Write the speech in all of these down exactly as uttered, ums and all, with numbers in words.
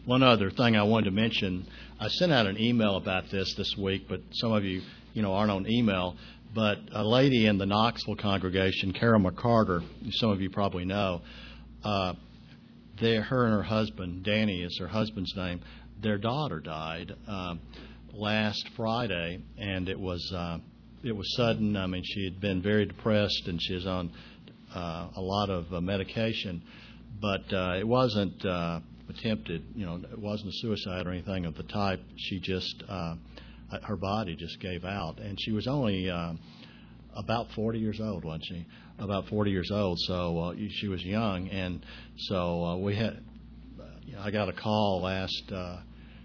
one other thing I wanted to mention. I sent out an email about this this week, but some of you, you know, aren't on email. But a lady in the Knoxville congregation, Carol McCarter, some of you probably know, uh, they, her and her husband, Danny is her husband's name, their daughter died uh, last Friday, and it was uh, it was sudden. I mean, she had been very depressed, and she was on uh, a lot of uh, medication, but uh, it wasn't uh, attempted. You know, it wasn't a suicide or anything of the type. She just uh, her body just gave out, and she was only uh, about forty years old, wasn't she? About forty years old, so uh, she was young, and so uh, we had. I got a call last uh,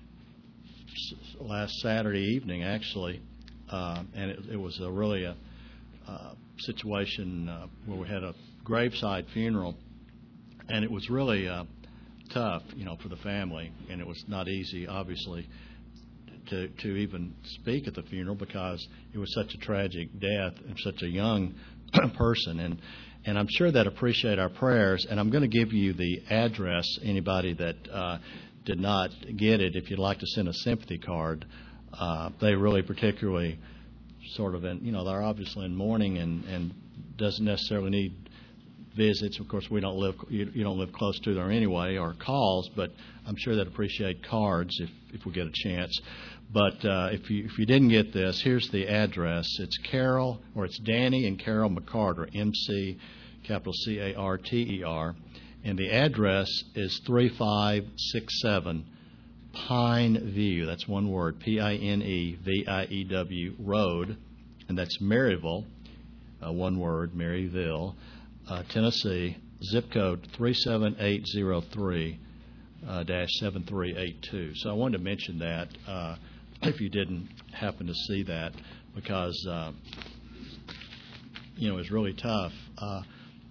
last Saturday evening, actually, uh, and it, it was a really a, uh, situation uh, where we had a graveside funeral, and it was really uh, tough, you know, for the family, and it was not easy, obviously, to to even speak at the funeral because it was such a tragic death and such a young person, and and I'm sure that appreciate our prayers. And I'm going to give you the address. Anybody that uh, did not get it, if you'd like to send a sympathy card, uh, they really particularly sort of in, you know, they're obviously in mourning and and doesn't necessarily need visits. Of course, we don't live you, you don't live close to there anyway, or calls, but I'm sure they'd appreciate cards if if we get a chance. But uh, if you if you didn't get this, here's the address. It's Carol, or it's Danny and Carol McCarter, M C, capital C A R T E R, and the address is three five six seven Pine View. That's one word, P I N E V I E W Road, and that's Maryville, uh, one word, Maryville, uh, Tennessee, zip code three seven eight zero three uh, dash seven three eight two. So I wanted to mention that. Uh, if you didn't happen to see that, because, uh, you know, it's really tough. Uh,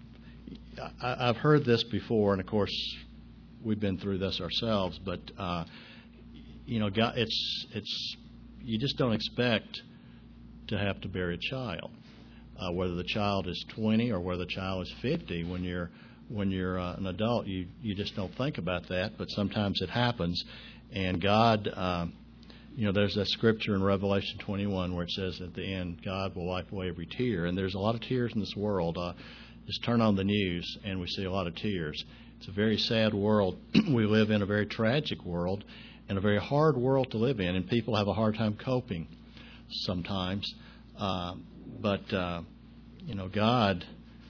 I, I've heard this before, and, of course, we've been through this ourselves, but, uh, you know, God, it's it's you just don't expect to have to bury a child, uh, whether the child is twenty or whether the child is fifty. When you're when you're uh, an adult, you, you just don't think about that, but sometimes it happens, and God... Uh, You know, there's that scripture in Revelation twenty-one where it says at the end, God will wipe away every tear. And there's a lot of tears in this world. Uh, just turn on the news and we see a lot of tears. It's a very sad world. We live in a very tragic world and a very hard world to live in. And people have a hard time coping sometimes. Uh, but, uh, you know, God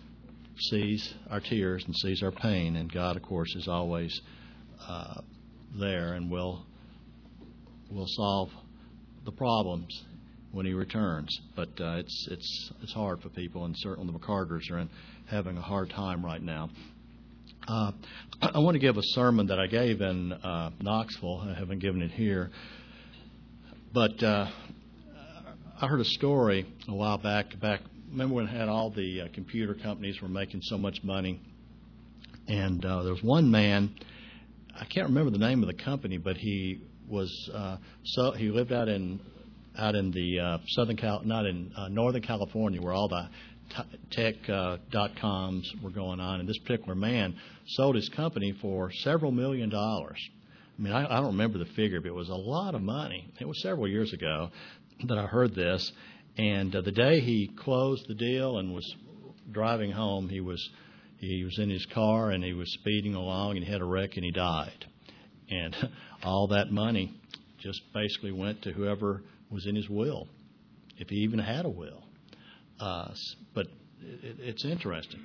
sees our tears and sees our pain. And God, of course, is always uh, there and will will solve the problems when he returns. But uh, it's it's it's hard for people, and certainly the McCarters are in, having a hard time right now. Uh, I, I want to give a sermon that I gave in uh, Knoxville. I haven't given it here. But uh, I heard a story a while back. Back, remember when had all the uh, computer companies were making so much money? And uh, there was one man, I can't remember the name of the company, but he was uh, so he lived out in out in the uh, southern Cal, not in uh, northern California, where all the t- tech uh, dot coms were going on. And this particular man sold his company for several million dollars. I mean, I, I don't remember the figure, but it was a lot of money. It was several years ago that I heard this. And uh, the day he closed the deal and was driving home, he was he was in his car and he was speeding along and he had a wreck and he died. And all that money just basically went to whoever was in his will, if he even had a will. Uh, but it, it's interesting,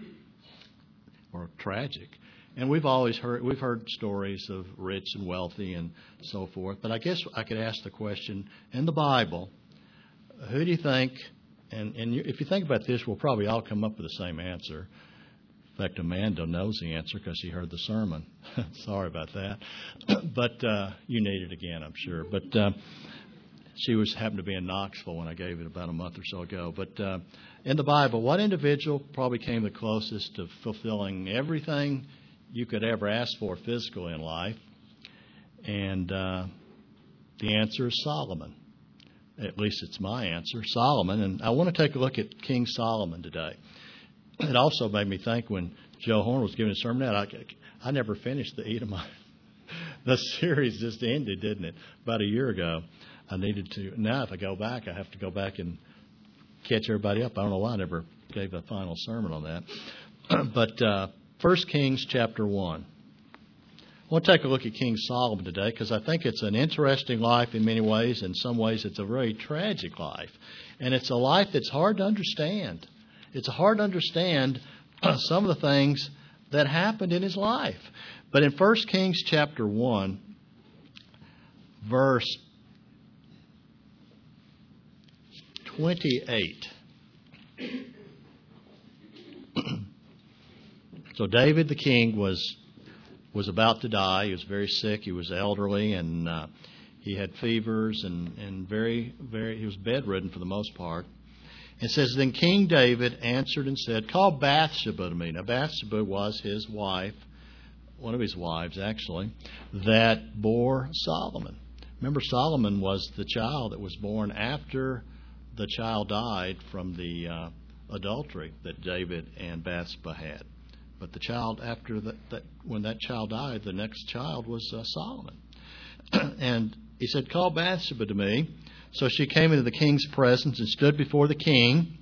or tragic. And we've always heard we've heard stories of rich and wealthy and so forth. But I guess I could ask the question in the Bible: who do you think? And, and you, if you think about this, we'll probably all come up with the same answer. In fact, Amanda knows the answer because she heard the sermon. Sorry about that. But uh, you need it again, I'm sure. But uh, she was happened to be in Knoxville when I gave it about a month or so ago. But uh, in the Bible, what individual probably came the closest to fulfilling everything you could ever ask for physically in life? And uh, the answer is Solomon. At least it's my answer, Solomon. And I want to take a look at King Solomon today. It also made me think when Joe Horn was giving a sermon out, I, I never finished the Edomite, the series just ended, didn't it? About a year ago. I needed to. Now, if I go back, I have to go back and catch everybody up. I don't know why I never gave a final sermon on that. But uh, First Kings chapter one. I want to take a look at King Solomon today because I think it's an interesting life in many ways. In some ways, it's a very tragic life. And it's a life that's hard to understand. It's hard to understand some of the things that happened in his life. But in First Kings chapter one, verse twenty-eight. So David the king was was about to die. He was very sick. He was elderly, and uh, he had fevers, and, and very, very, he was bedridden for the most part. It says, then King David answered and said, call Bathsheba to me. Now, Bathsheba was his wife, one of his wives, actually, that bore Solomon. Remember, Solomon was the child that was born after the child died from the uh, adultery that David and Bathsheba had. But the child after that, that when that child died, the next child was uh, Solomon. And he said, call Bathsheba to me. So she came into the king's presence and stood before the king.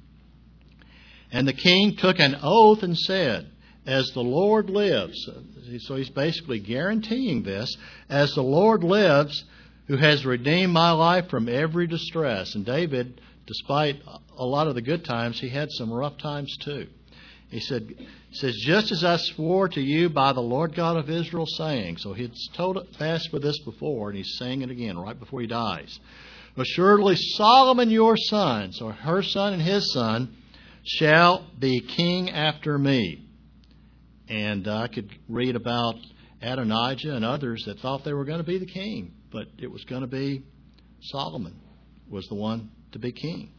And the king took an oath and said, as the Lord lives. So he's basically guaranteeing this. As the Lord lives, who has redeemed my life from every distress. And David, despite a lot of the good times, he had some rough times too. He said, he says, just as I swore to you by the Lord God of Israel, saying. So he'd told Bathsheba this before, and he's saying it again right before he dies. Assuredly, Solomon your son, so her son and his son, shall be king after me. And I could read about Adonijah and others that thought they were going to be the king, but it was going to be Solomon was the one to be king.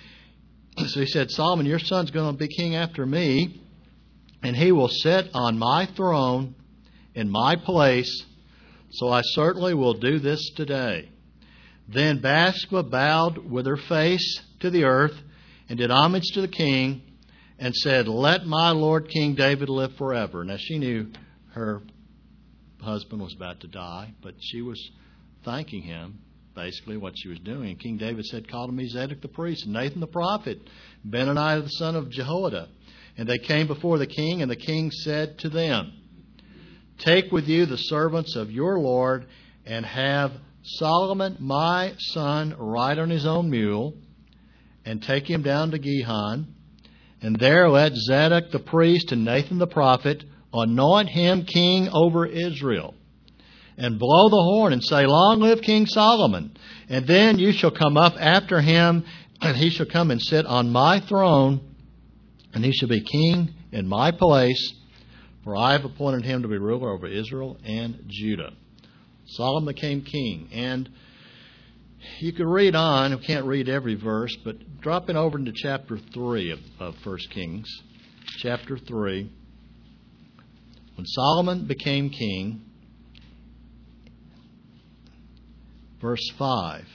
So he said, Solomon, your son's going to be king after me, and he will sit on my throne in my place, so I certainly will do this today. Then Bathsheba bowed with her face to the earth and did homage to the king and said, let my Lord King David live forever. Now she knew her husband was about to die, but she was thanking him. Basically what she was doing. King David said, call to me Zadok the priest, and Nathan the prophet, Benaniah the son of Jehoiada. And they came before the king, and the king said to them, take with you the servants of your Lord, and have Solomon my son ride on his own mule, and take him down to Gihon. And there let Zadok the priest and Nathan the prophet anoint him king over Israel. And blow the horn and say, long live King Solomon. And then you shall come up after him, and he shall come and sit on my throne, and he shall be king in my place, for I have appointed him to be ruler over Israel and Judah. Solomon became king. And you could read on. We can't read every verse, but dropping over into chapter three of, of First Kings. Chapter three. When Solomon became king, verse five.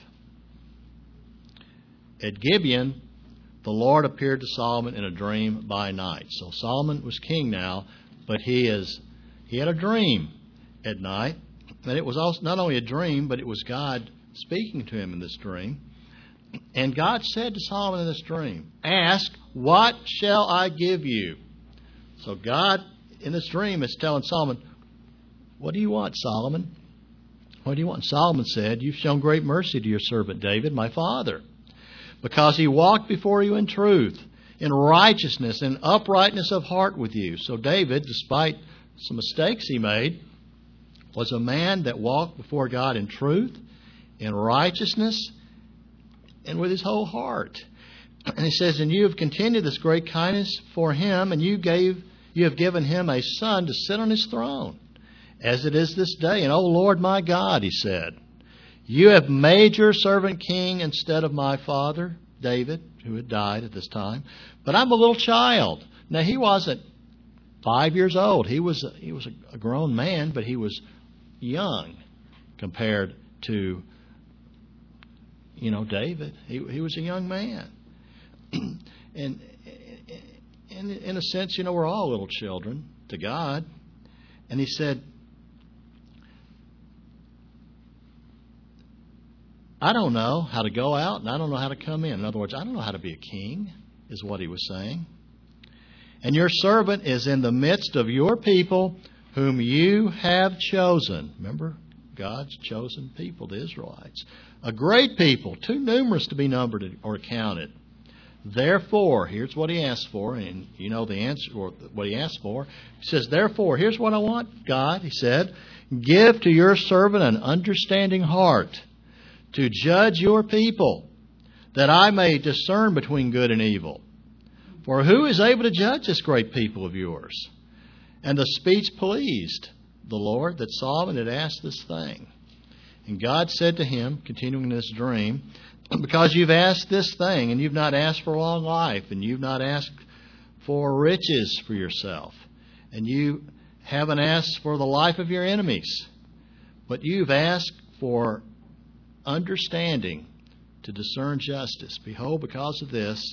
At Gibeon, the Lord appeared to Solomon in a dream by night. So Solomon was king now, but he is he had a dream at night. And it was also not only a dream, but it was God speaking to him in this dream. And God said to Solomon in this dream, ask, what shall I give you? So God in this dream is telling Solomon, what do you want, Solomon? What do you want? Solomon said, you've shown great mercy to your servant David, my father, because he walked before you in truth, in righteousness, and uprightness of heart with you. So David, despite some mistakes he made, was a man that walked before God in truth, in righteousness, and with his whole heart. And he says, and you have continued this great kindness for him, and you gave, you have given him a son to sit on his throne, as it is this day. And, O Lord my God, he said, you have made your servant king instead of my father, David, who had died at this time. But I'm a little child. Now, he wasn't five years old. He was a, he was a grown man, but he was young compared to, you know, David. He, he was a young man. And in, in a sense, you know, we're all little children to God. And he said, I don't know how to go out, and I don't know how to come in. In other words, I don't know how to be a king, is what he was saying. And your servant is in the midst of your people whom you have chosen. Remember, God's chosen people, the Israelites. A great people, too numerous to be numbered or counted. Therefore, here's what he asked for, and you know the answer, or what he asked for. He says, therefore, here's what I want, God, he said, give to your servant an understanding heart to judge your people, that I may discern between good and evil. For who is able to judge this great people of yours? And the speech pleased the Lord that Solomon had asked this thing. And God said to him, continuing this dream, because you've asked this thing, and you've not asked for long life, and you've not asked for riches for yourself, and you haven't asked for the life of your enemies, but you've asked for understanding to discern justice. Behold, because of this,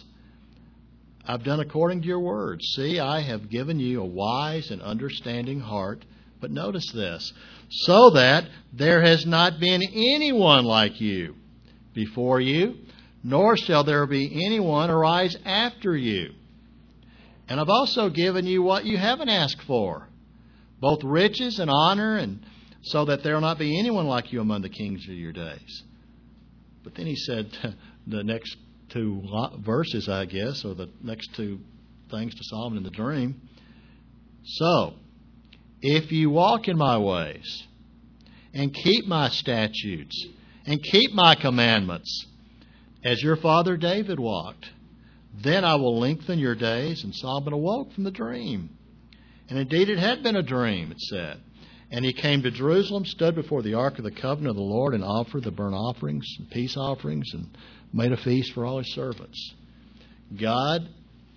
I've done according to your words. See, I have given you a wise and understanding heart. But notice this, so that there has not been anyone like you before you, nor shall there be anyone arise after you. And I've also given you what you haven't asked for, both riches and honor, and so that there will not be anyone like you among the kings of your days. But then he said, the next two verses, I guess, or the next two things to Solomon in the dream. So, if you walk in my ways, and keep my statutes, and keep my commandments, as your father David walked, then I will lengthen your days. And Solomon awoke from the dream. And indeed it had been a dream, it said. And he came to Jerusalem, stood before the ark of the covenant of the Lord, and offered the burnt offerings and peace offerings, and made a feast for all his servants. God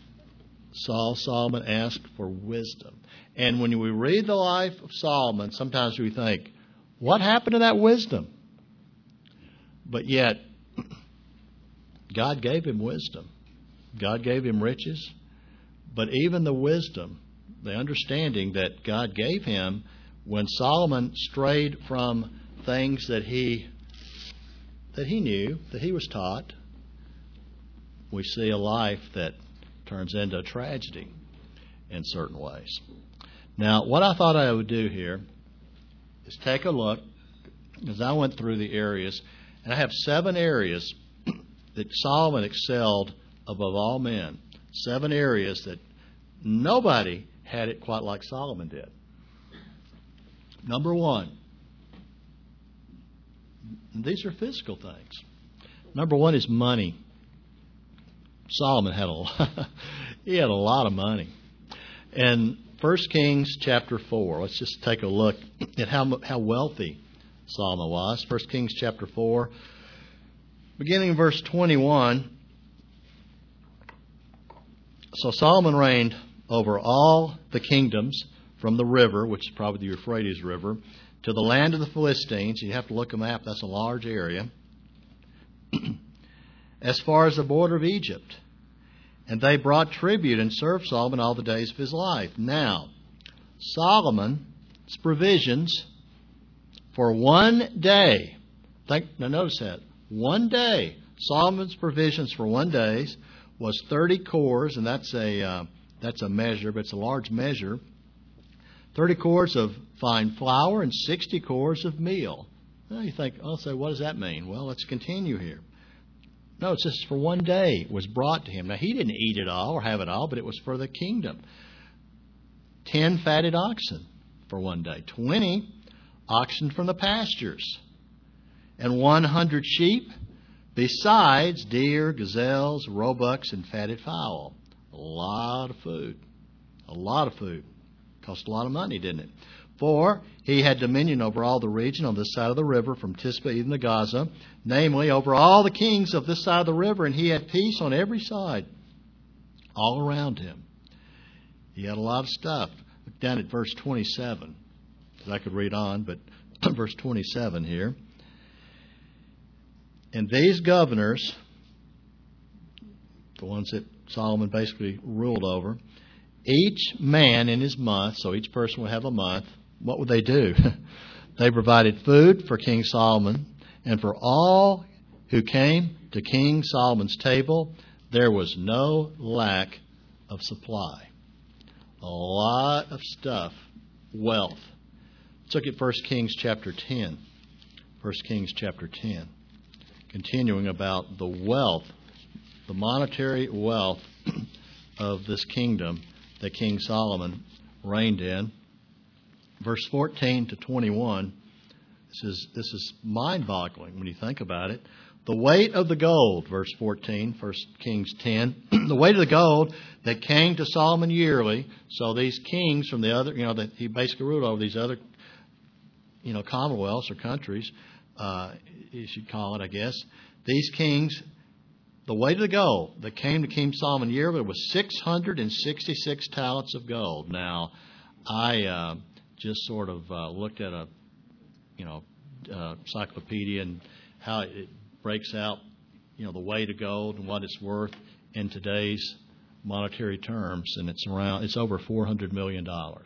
saw Solomon ask for wisdom. And when we read the life of Solomon, sometimes we think, what happened to that wisdom? But yet, God gave him wisdom. God gave him riches. But even the wisdom, the understanding that God gave him, when Solomon strayed from things that he that he knew, that he was taught, we see a life that turns into a tragedy in certain ways. Now, what I thought I would do here is take a look, as I went through the areas, and I have seven areas that Solomon excelled above all men. Seven areas that nobody had it quite like Solomon did. Number one, and these are physical things. Number one is money. Solomon had a lot, he had a lot of money. And First Kings chapter four, let's just take a look at how how wealthy Solomon was. First Kings chapter four, beginning in verse twenty-one. So Solomon reigned over all the kingdoms from the river, which is probably the Euphrates River, to the land of the Philistines. You have to look a map. That's a large area. As far as the border of Egypt. And they brought tribute and served Solomon all the days of his life. Now, Solomon's provisions for one day. Think, now notice that. One day. Solomon's provisions for one day was thirty cores, and that's a uh, that's a measure, but it's a large measure. Thirty cores of fine flour and sixty cores of meal. Now you think, oh, so what does that mean? Well, let's continue here. No, it's just for one day it was brought to him. Now, he didn't eat it all or have it all, but it was for the kingdom. Ten fatted oxen for one day. Twenty oxen from the pastures. And one hundred sheep, besides deer, gazelles, roebucks, and fatted fowl. A lot of food. A lot of food. Cost a lot of money, didn't it? For he had dominion over all the region on this side of the river, from Tisbeh even to Gaza, namely over all the kings of this side of the river, and he had peace on every side, all around him. He had a lot of stuff. Look down at verse twenty-seven, because I could read on, but verse twenty-seven here. And these governors, the ones that Solomon basically ruled over, each man in his month, so each person would have a month. What would they do? They provided food for King Solomon and for all who came to King Solomon's table, there was no lack of supply. A lot of stuff, wealth. Let's look at First Kings chapter ten. First Kings chapter ten. Continuing about the wealth, the monetary wealth of this kingdom that King Solomon reigned in. Verse fourteen to twenty-one, this is, this is mind-boggling when you think about it. The weight of the gold, verse fourteen, First Kings ten, the weight of the gold that came to Solomon yearly. So these kings from the other, you know, that he basically ruled over these other, you know, commonwealths or countries, uh, you should call it, I guess. These kings, the weight of the gold that came to King Solomon yearly was six hundred sixty-six talents of gold. Now, I uh, just sort of uh, looked at a, you know, uh, encyclopedia and how it breaks out, you know, the weight of gold and what it's worth in today's monetary terms, and it's around, it's over four hundred million dollars.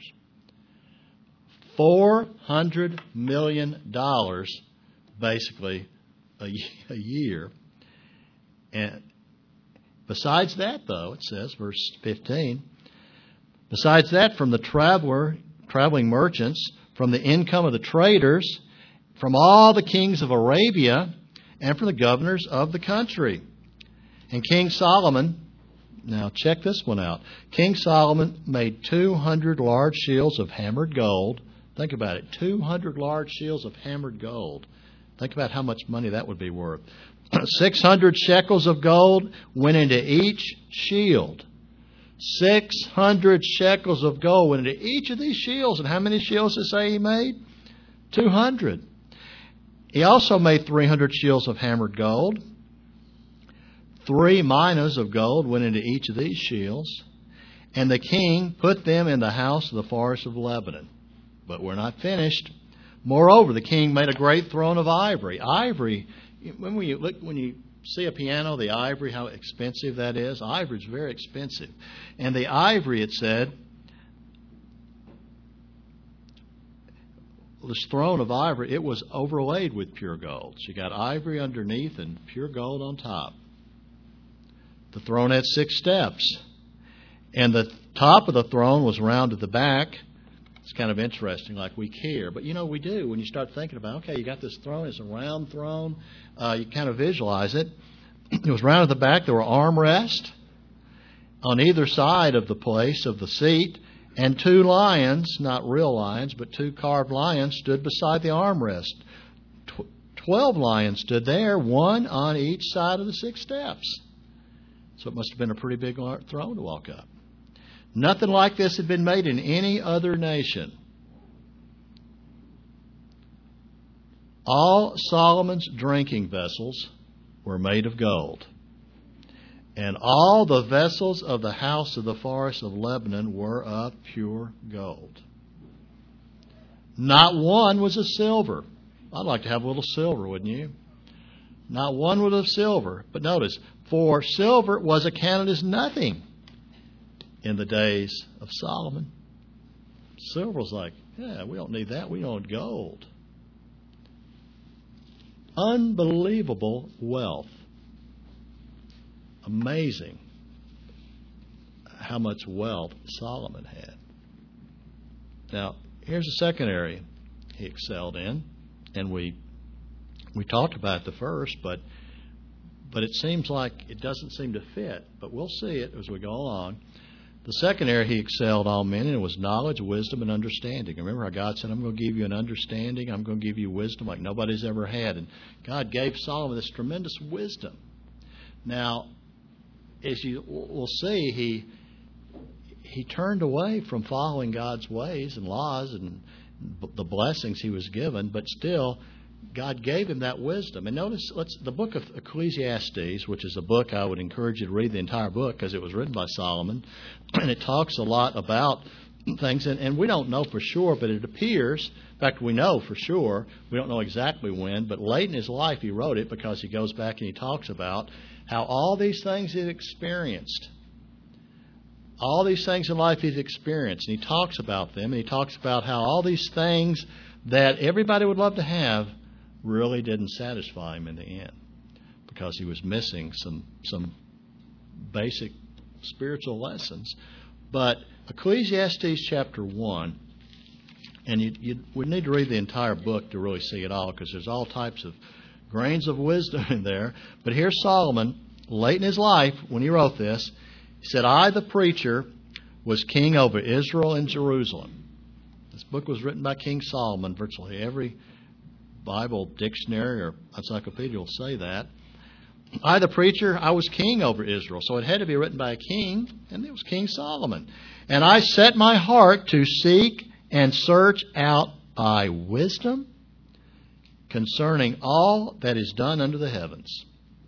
four hundred million dollars, basically, a, a year. And besides that, though, it says, verse fifteen, besides that, from the traveler, traveling merchants, from the income of the traders, from all the kings of Arabia, and from the governors of the country. And King Solomon, now check this one out. King Solomon made two hundred large shields of hammered gold. Think about it, two hundred large shields of hammered gold. Think about how much money that would be worth. six hundred shekels of gold went into each shield. six hundred shekels of gold went into each of these shields. And how many shields does it say he made? two hundred. He also made three hundred shields of hammered gold. Three minas of gold went into each of these shields. And the king put them in the house of the forest of Lebanon. But we're not finished. Moreover, the king made a great throne of ivory. Ivory, when you look, when you see a piano, the ivory, how expensive that is. Ivory is very expensive. And the ivory, it said, this throne of ivory, it was overlaid with pure gold. So you got ivory underneath and pure gold on top. The throne had six steps. And the top of the throne was round at the back. It's kind of interesting, like we care. But, you know, we do. When you start thinking about, okay, you got this throne, it's a round throne. Uh, you kind of visualize it. It was round at the back. There were armrests on either side of the place of the seat. And two lions, not real lions, but two carved lions stood beside the armrest. Tw- Twelve lions stood there, one on each side of the six steps. So it must have been a pretty big throne to walk up. Nothing like this had been made in any other nation. All Solomon's drinking vessels were made of gold. And all the vessels of the house of the forest of Lebanon were of pure gold. Not one was of silver. I'd like to have a little silver, wouldn't you? Not one was of silver. But notice, for silver was accounted as nothing in the days of Solomon. Silver was like, yeah, we don't need that. We don't need gold. Unbelievable wealth. Amazing how much wealth Solomon had. Now, here's the second area he excelled in, and we we talked about the first, but but it seems like it doesn't seem to fit. But we'll see it as we go along. The second area he excelled all men in was knowledge, wisdom, and understanding. Remember how God said, I'm going to give you an understanding, I'm going to give you wisdom like nobody's ever had. And God gave Solomon this tremendous wisdom. Now, as you will see, he he turned away from following God's ways and laws and the blessings he was given, but still, God gave him that wisdom. And notice, let's the book of Ecclesiastes, which is a book I would encourage you to read the entire book because it was written by Solomon, and it talks a lot about things, and, and we don't know for sure, but it appears, in fact, we know for sure, we don't know exactly when, but late in his life he wrote it because he goes back and he talks about how all these things he'd experienced, all these things in life he's experienced, and he talks about them, and he talks about how all these things that everybody would love to have really didn't satisfy him in the end. because he was missing some some basic spiritual lessons. But Ecclesiastes chapter one, and you, you would need to read the entire book to really see it all, because there's all types of grains of wisdom in there. But here's Solomon, late in his life, when he wrote this. He said, I, the preacher, was king over Israel and Jerusalem. This book was written by King Solomon. Virtually every Bible dictionary or encyclopedia will say that. I, the preacher, I was king over Israel. So it had to be written by a king, and it was King Solomon. And I set my heart to seek and search out by wisdom concerning all that is done under the heavens.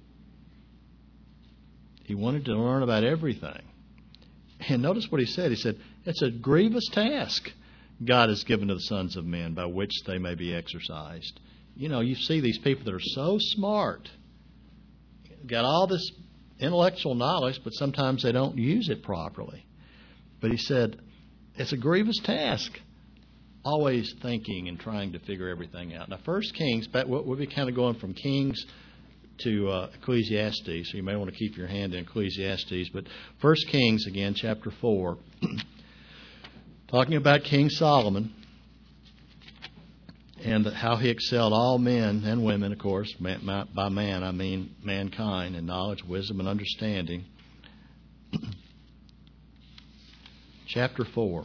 He wanted to learn about everything. And notice what he said. He said, it's a grievous task God has given to the sons of men by which they may be exercised. You know, you see these people that are so smart, got all this intellectual knowledge, but sometimes they don't use it properly. But he said, it's a grievous task, always thinking and trying to figure everything out. Now, First Kings, we'll be kind of going from Kings to uh, Ecclesiastes, so you may want to keep your hand in Ecclesiastes. But First Kings, again, chapter four, talking about King Solomon and how he excelled all men and women, of course. Man, by man, I mean mankind, in knowledge, wisdom, and understanding. Chapter four,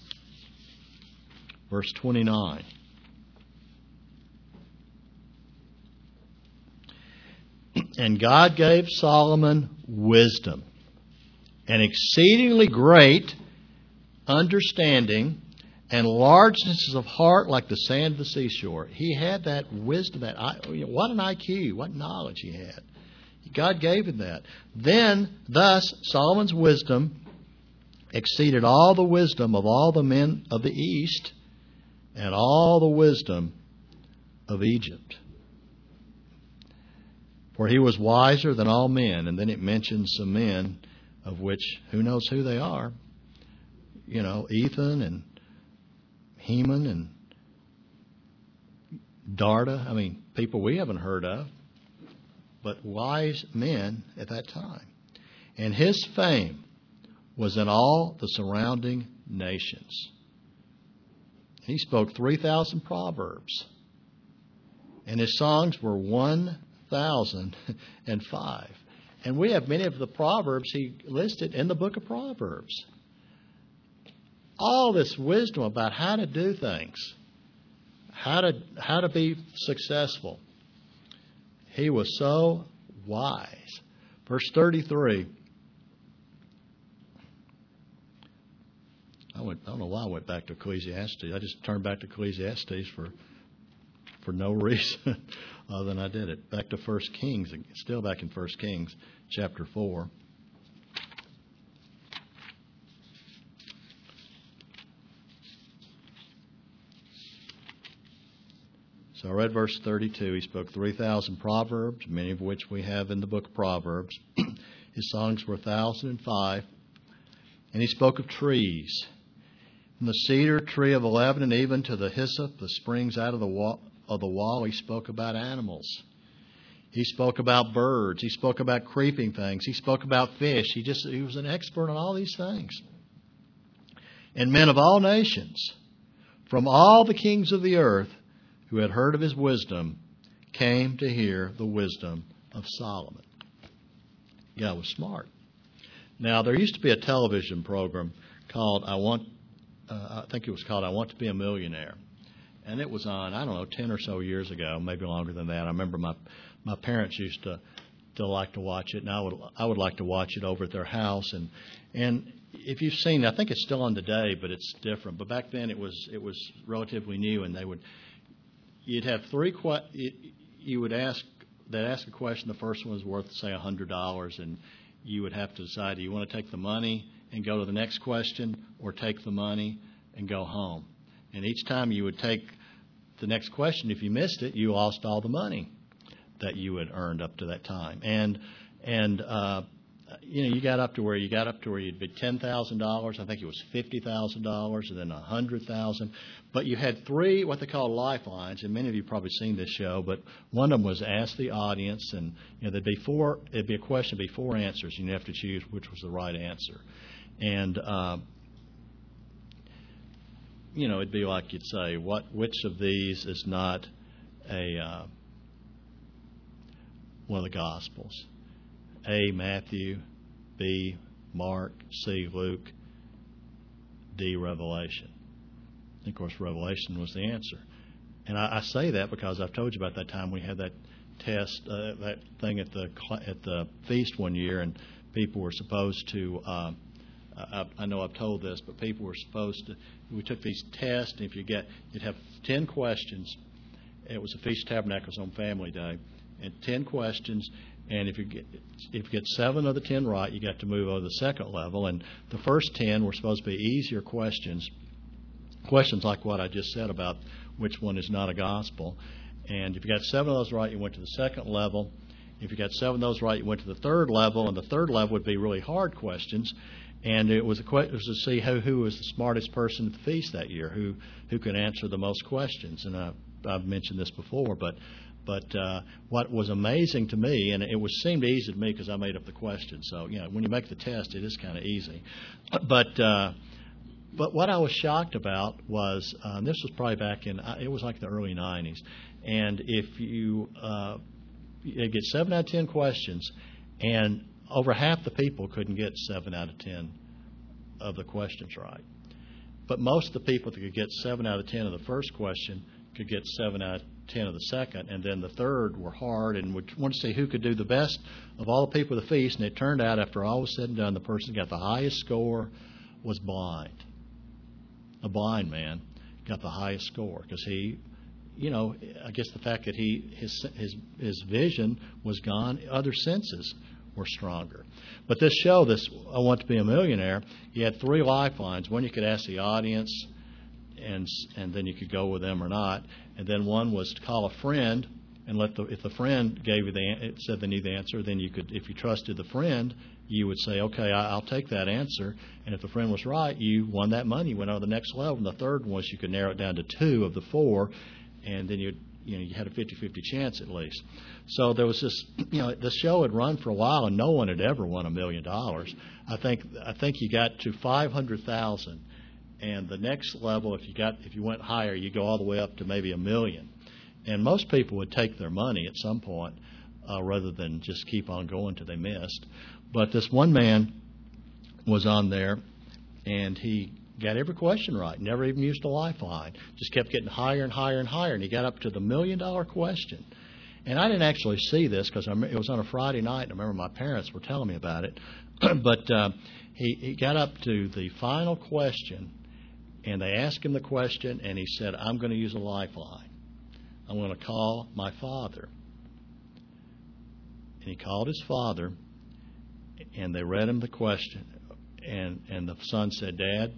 verse twenty-nine. And God gave Solomon wisdom and exceedingly great understanding and largeness of heart like the sand of the seashore. He had that wisdom. That what an I Q, what knowledge he had. God gave him that. Then, thus, Solomon's wisdom exceeded all the wisdom of all the men of the East and all the wisdom of Egypt. For he was wiser than all men. And then it mentions some men of which, who knows who they are. You know, Ethan and Heman and Darda. I mean, people we haven't heard of, but wise men at that time. And his fame was in all the surrounding nations. He spoke three thousand proverbs. And his songs were one thousand five. And we have many of the proverbs he listed in the book of Proverbs. All this wisdom about how to do things, how to how to be successful. He was so wise. Verse thirty-three. I went. I don't know why I went back to Ecclesiastes. I just turned back to Ecclesiastes for for no reason other than I did it. Back to First Kings. Still back in First Kings, chapter four. So I read verse thirty-two. He spoke three thousand proverbs, many of which we have in the book of Proverbs. His songs were one thousand five. And he spoke of trees. From the cedar tree of Lebanon, even to the hyssop, the springs out of the wall, of the wall, he spoke about animals. He spoke about birds. He spoke about creeping things. He spoke about fish. He just he was an expert on all these things. And men of all nations, from all the kings of the earth, who had heard of his wisdom, came to hear the wisdom of Solomon. God was smart. Now, there used to be a television program called, I want, uh, I think it was called I Want to Be a Millionaire. And it was on, I don't know, ten or so years ago, maybe longer than that. I remember my my parents used to, to like to watch it, and I would I would like to watch it over at their house. And and if you've seen, I think it's still on today, but it's different. But back then it was it was relatively new, and they would, you'd have three, que- you would ask, they'd ask a question. The first one was worth, say, one hundred dollars, and you would have to decide, do you want to take the money and go to the next question, or take the money and go home? And each time you would take the next question, if you missed it, you lost all the money that you had earned up to that time. And and uh, you know, you got up to where you got up to where you'd be ten thousand dollars. I think it was fifty thousand dollars, and then a hundred thousand. But you had three what they call lifelines, and many of you have probably seen this show. But one of them was ask the audience, and you know, there'd be four. It'd be a question, be four answers, and you have to choose which was the right answer. And um, you know, it'd be like you'd say, what which of these is not a uh, one of the Gospels? A, Matthew, B, Mark, C, Luke, D, Revelation. And of course, Revelation was the answer. And I, I say that because I've told you about that time we had that test, uh, that thing at the at the feast one year, and people were supposed to. Uh, I, I know I've told this, but people were supposed to. We took these tests, and if you get, you'd have ten questions. It was a Feast of Tabernacles on Family Day, and ten questions. And if you get if you get seven of the ten right, you got to move over to the second level. And the first ten were supposed to be easier questions, questions like what I just said about which one is not a gospel. And if you got seven of those right, you went to the second level. If you got seven of those right, you went to the third level. And the third level would be really hard questions. And it was a que- it was to see who who was the smartest person at the feast that year, who who could answer the most questions. And I, I've mentioned this before, but. But uh, what was amazing to me, and it was seemed easy to me because I made up the question. So, you know, when you make the test, it is kind of easy. But uh, but what I was shocked about was, uh, and this was probably back in, it was like the early nineties. And if you, uh, you get seven out of ten questions, and over half the people couldn't get seven out of ten of the questions right. But most of the people that could get seven out of ten of the first question could get seven out of ten of the second, and then the third were hard, and we wanted to see who could do the best of all the people at the feast. And it turned out, after all was said and done, the person who got the highest score was blind. A blind man got the highest score because he, you know, I guess the fact that he his his his vision was gone, other senses were stronger. But this show, this I Want to Be a Millionaire, you had three lifelines. One you could ask the audience, and and then you could go with them or not. And then one was to call a friend and let the if the friend gave you the it said they knew the answer, then you could, if you trusted the friend, you would say, okay, I, I'll take that answer. And if the friend was right, you won that money, went on to the next level. And the third one was you could narrow it down to two of the four, and then you you know you had a fifty-fifty chance at least. So there was this, you know, the show had run for a while, and no one had ever won a million dollars. I think I think you got to five hundred thousand. And the next level, if you got if you went higher, you go all the way up to maybe a million. And most people would take their money at some point uh, rather than just keep on going till they missed. But this one man was on there, and he got every question right, never even used a lifeline, just kept getting higher and higher and higher, and he got up to the million-dollar question. And I didn't actually see this because it was on a Friday night, and I remember my parents were telling me about it. But uh, he, he got up to the final question, and they asked him the question, and he said, I'm going to use a lifeline. I'm going to call my father. And he called his father, and they read him the question. And, and the son said, Dad,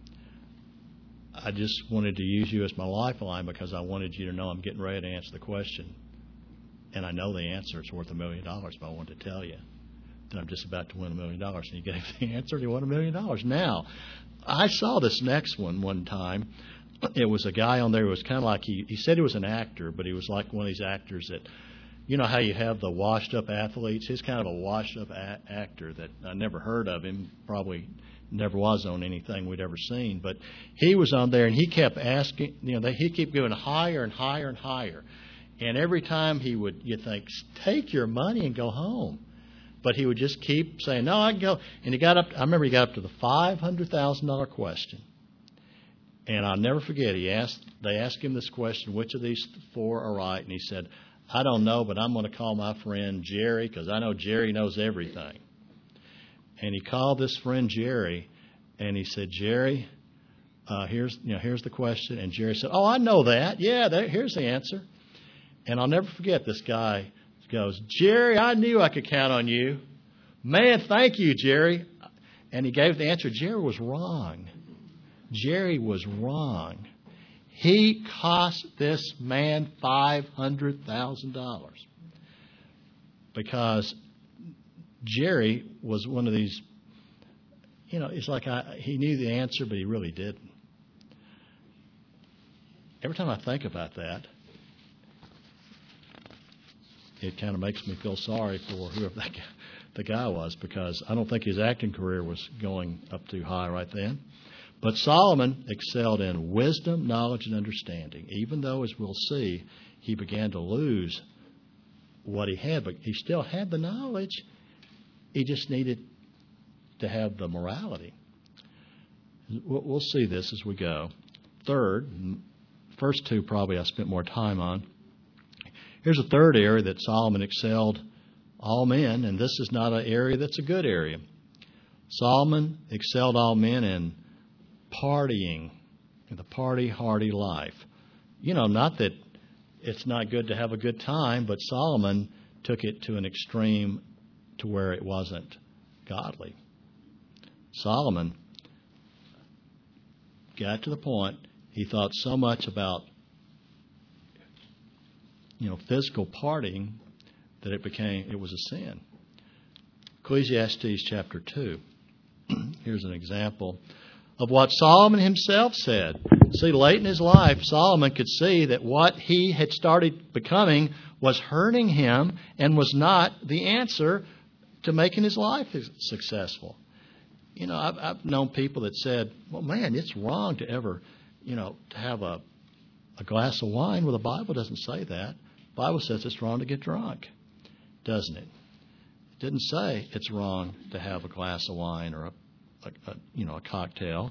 I just wanted to use you as my lifeline because I wanted you to know I'm getting ready to answer the question. And I know the answer. It's worth a million dollars, but I wanted to tell you that I'm just about to win a million dollars. And he gave the answer, and he won a million dollars. Now, I saw this next one one time. It was a guy on there who was kind of like, he, he said he was an actor, but he was like one of these actors that, you know how you have the washed-up athletes? He's kind of a washed-up a- actor that I never heard of him, probably never was on anything we'd ever seen. But he was on there, and he kept asking, you know, they, he kept going higher and higher and higher. And every time he would, you think, take your money and go home. But he would just keep saying, no, I can go. And he got up, I remember he got up to the five hundred thousand dollars question. And I'll never forget, he asked, they asked him this question, which of these four are right? And he said, I don't know, but I'm going to call my friend Jerry because I know Jerry knows everything. And he called this friend Jerry, and he said, Jerry, uh, here's you know here's the question. And Jerry said, oh, I know that. Yeah, there, here's the answer. And I'll never forget, this guy goes, Jerry, I knew I could count on you. Man, thank you, Jerry. And he gave the answer. Jerry was wrong. Jerry was wrong. He cost this man five hundred thousand dollars because Jerry was one of these, you know, it's like I, he knew the answer, but he really didn't. Every time I think about that, it kind of makes me feel sorry for whoever that guy, the guy was, because I don't think his acting career was going up too high right then. But Solomon excelled in wisdom, knowledge, and understanding, even though, as we'll see, he began to lose what he had. But he still had the knowledge. He just needed to have the morality. We'll see this as we go. Third, first two probably I spent more time on. Here's a third area that Solomon excelled all men, and this is not an area that's a good area. Solomon excelled all men in partying, in the party-hardy life. You know, not that it's not good to have a good time, but Solomon took it to an extreme to where it wasn't godly. Solomon got to the point he thought so much about, you know, physical partying that it became, it was a sin. Ecclesiastes chapter two. Here's an example of what Solomon himself said. See, late in his life, Solomon could see that what he had started becoming was hurting him and was not the answer to making his life successful. You know, I've, I've known people that said, well, man, it's wrong to ever, you know, to have a, a glass of wine. Well, the Bible doesn't say that. The Bible says it's wrong to get drunk, doesn't it? It didn't say it's wrong to have a glass of wine or a A, a, you know, a cocktail.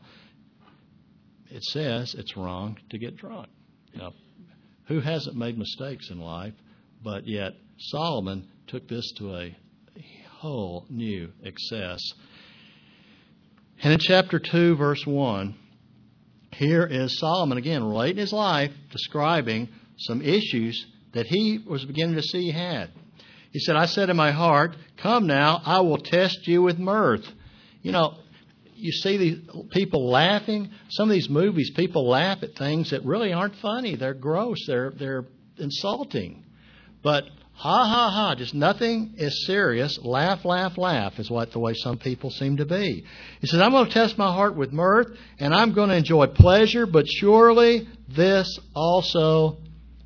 It says it's wrong to get drunk. You know, who hasn't made mistakes in life? But yet Solomon took this to a whole new excess. And in chapter two, verse one, here is Solomon again, late in his life, describing some issues that he was beginning to see he had. He said, I said in my heart, come now, I will test you with mirth. You know, you see these people laughing. Some of these movies, people laugh at things that really aren't funny. They're gross. They're they're insulting. But ha, ha, ha, just nothing is serious. Laugh, laugh, laugh is what the way some people seem to be. He says, I'm going to test my heart with mirth, and I'm going to enjoy pleasure, but surely this also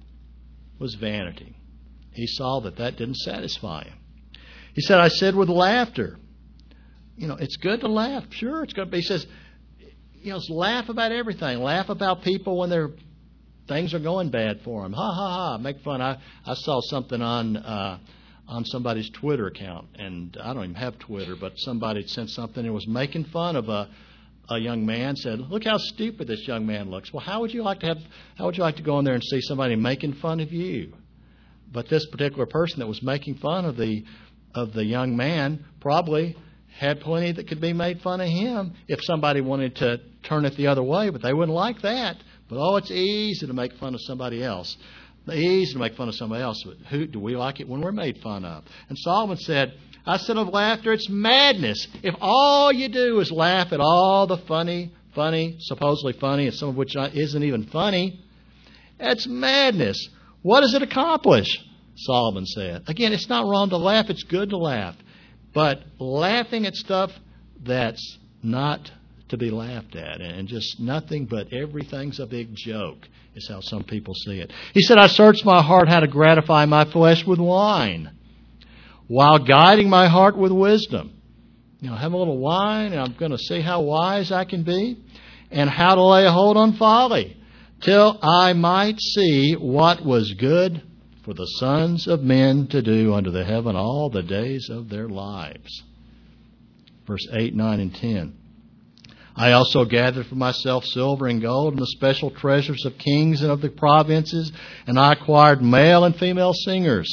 was vanity. He saw that that didn't satisfy him. He said, I said with laughter. You know, it's good to laugh. Sure, it's good. But he says, you know, laugh about everything. Laugh about people when their things are going bad for them. Ha, ha, ha. Make fun. I, I saw something on uh, on somebody's Twitter account, and I don't even have Twitter, but somebody sent something and was making fun of a a young man. Said, look how stupid this young man looks. Well, how would you like to have? How would you like to go in there and see somebody making fun of you? But this particular person that was making fun of the of the young man probably had plenty that could be made fun of him if somebody wanted to turn it the other way, but they wouldn't like that. But, oh, it's easy to make fun of somebody else. It's easy to make fun of somebody else, but who do we like it when we're made fun of? And Solomon said, I said of laughter, it's madness. If all you do is laugh at all the funny, funny, supposedly funny, and some of which isn't even funny, it's madness. What does it accomplish? Solomon said. Again, it's not wrong to laugh. It's good to laugh. But laughing at stuff that's not to be laughed at and just nothing but everything's a big joke is how some people see it. He said, I searched my heart how to gratify my flesh with wine while guiding my heart with wisdom. You know, have a little wine and I'm going to see how wise I can be and how to lay a hold on folly till I might see what was good for the sons of men to do under the heaven all the days of their lives. Verse eight, nine, and ten. I also gathered for myself silver and gold and the special treasures of kings and of the provinces, and I acquired male and female singers,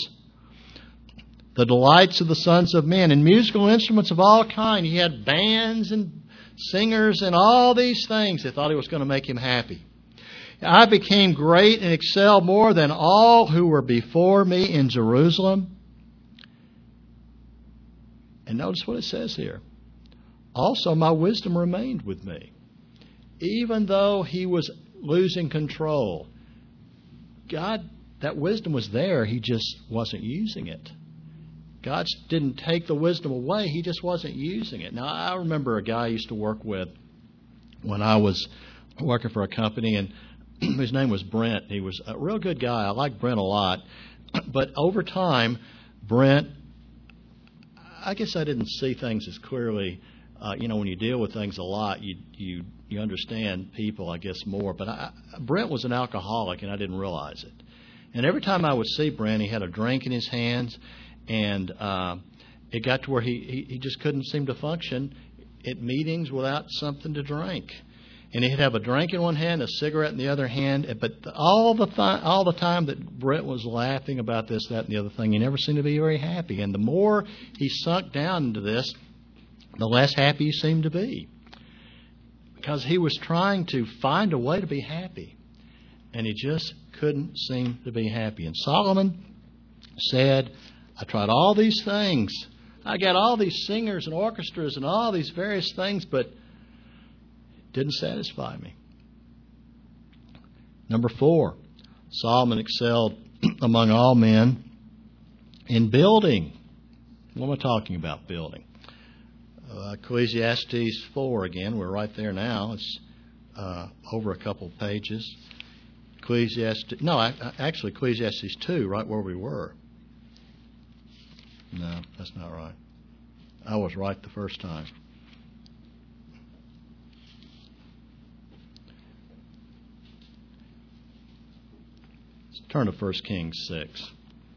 the delights of the sons of men, and musical instruments of all kind. He had bands and singers and all these things. They thought he was going to make him happy. I became great and excelled more than all who were before me in Jerusalem. And notice what it says here. Also, my wisdom remained with me. Even though he was losing control, God, that wisdom was there. He just wasn't using it. God didn't take the wisdom away. He just wasn't using it. Now, I remember a guy I used to work with when I was working for a company, and his name was Brent. He was a real good guy. I liked Brent a lot. But over time, Brent, I guess I didn't see things as clearly. Uh, you know, when you deal with things a lot, you you you understand people, I guess, more. But I, Brent was an alcoholic, and I didn't realize it. And every time I would see Brent, he had a drink in his hands, and uh, it got to where he, he, he just couldn't seem to function at meetings without something to drink. And he'd have a drink in one hand, a cigarette in the other hand. But all the th- all the time that Brent was laughing about this, that, and the other thing, he never seemed to be very happy. And the more he sunk down into this, the less happy he seemed to be, because he was trying to find a way to be happy, and he just couldn't seem to be happy. And Solomon said, I tried all these things. I got all these singers and orchestras and all these various things, but it didn't satisfy me. Number four, Solomon excelled among all men in building. What am I talking about, building? Uh, Ecclesiastes four again. We're right there now. It's uh, over a couple of pages. Ecclesiastes, no, I, actually Ecclesiastes two, right where we were. No, that's not right. I was right the first time. Let's turn to First Kings six.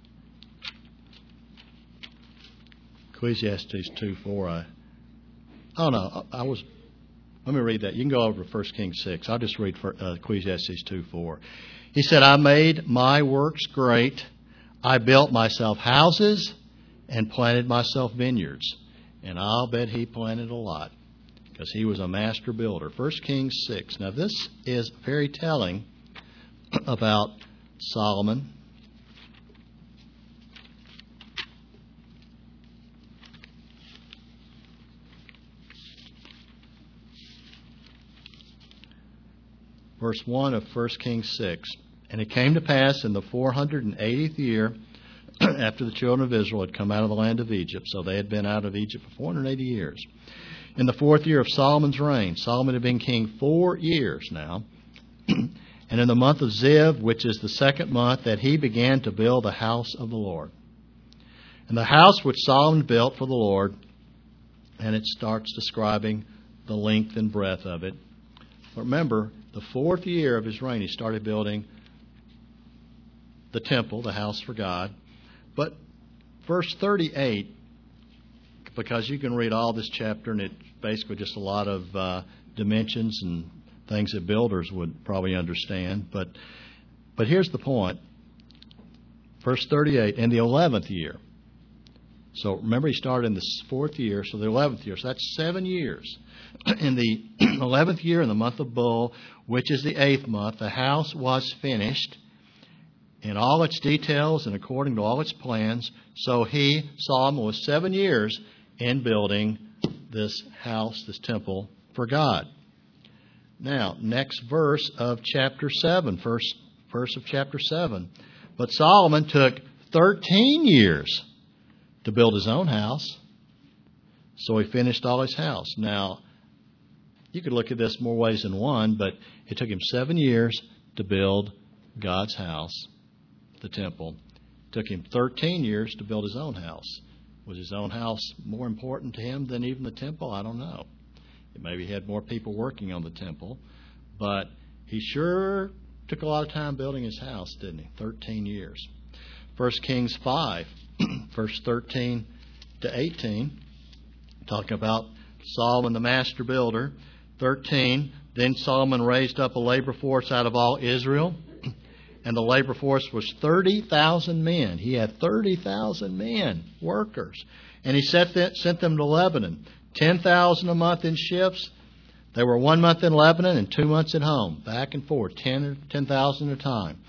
Ecclesiastes two four. I, oh, no, I, I was... Let me read that. You can go over to First Kings six. I'll just read for, uh, Ecclesiastes two four. He said, I made my works great. I built myself houses and planted myself vineyards. And I'll bet he planted a lot, because he was a master builder. First Kings six. Now, this is very telling about Solomon. Verse one of First Kings six. And it came to pass in the four hundred eightieth year after the children of Israel had come out of the land of Egypt. So they had been out of Egypt for four hundred eighty years. In the fourth year of Solomon's reign. Solomon had been king four years now. And in the month of Ziv, which is the second month, that he began to build the house of the Lord. And the house which Solomon built for the Lord, and it starts describing the length and breadth of it. But remember, the fourth year of his reign, he started building the temple, the house for God. But verse thirty-eight, because you can read all this chapter, and it's basically just a lot of uh, dimensions and things that builders would probably understand. But but here's the point. Verse thirty-eight, in the eleventh year. So remember, he started in the fourth year, so the eleventh year. So that's seven years. In the eleventh year, in the month of Bul, which is the eighth month, the house was finished in all its details and according to all its plans. So he, Solomon, was seven years in building this house, this temple for God. Now, next verse of chapter seven, first verse of chapter seven. But Solomon took thirteen years to build his own house, so he finished all his house. Now, you could look at this more ways than one, but it took him seven years to build God's house, the temple. It took him thirteen years to build his own house. Was his own house more important to him than even the temple? I don't know. Maybe he had more people working on the temple, but he sure took a lot of time building his house, didn't he? thirteen years. First Kings five, verse thirteen to eighteen, talking about Solomon the master builder. thirteen, then Solomon raised up a labor force out of all Israel, and the labor force was thirty thousand men. He had thirty thousand men, workers, and he sent them to Lebanon. ten thousand a month in ships. They were one month in Lebanon and two months at home, back and forth, ten thousand at a time.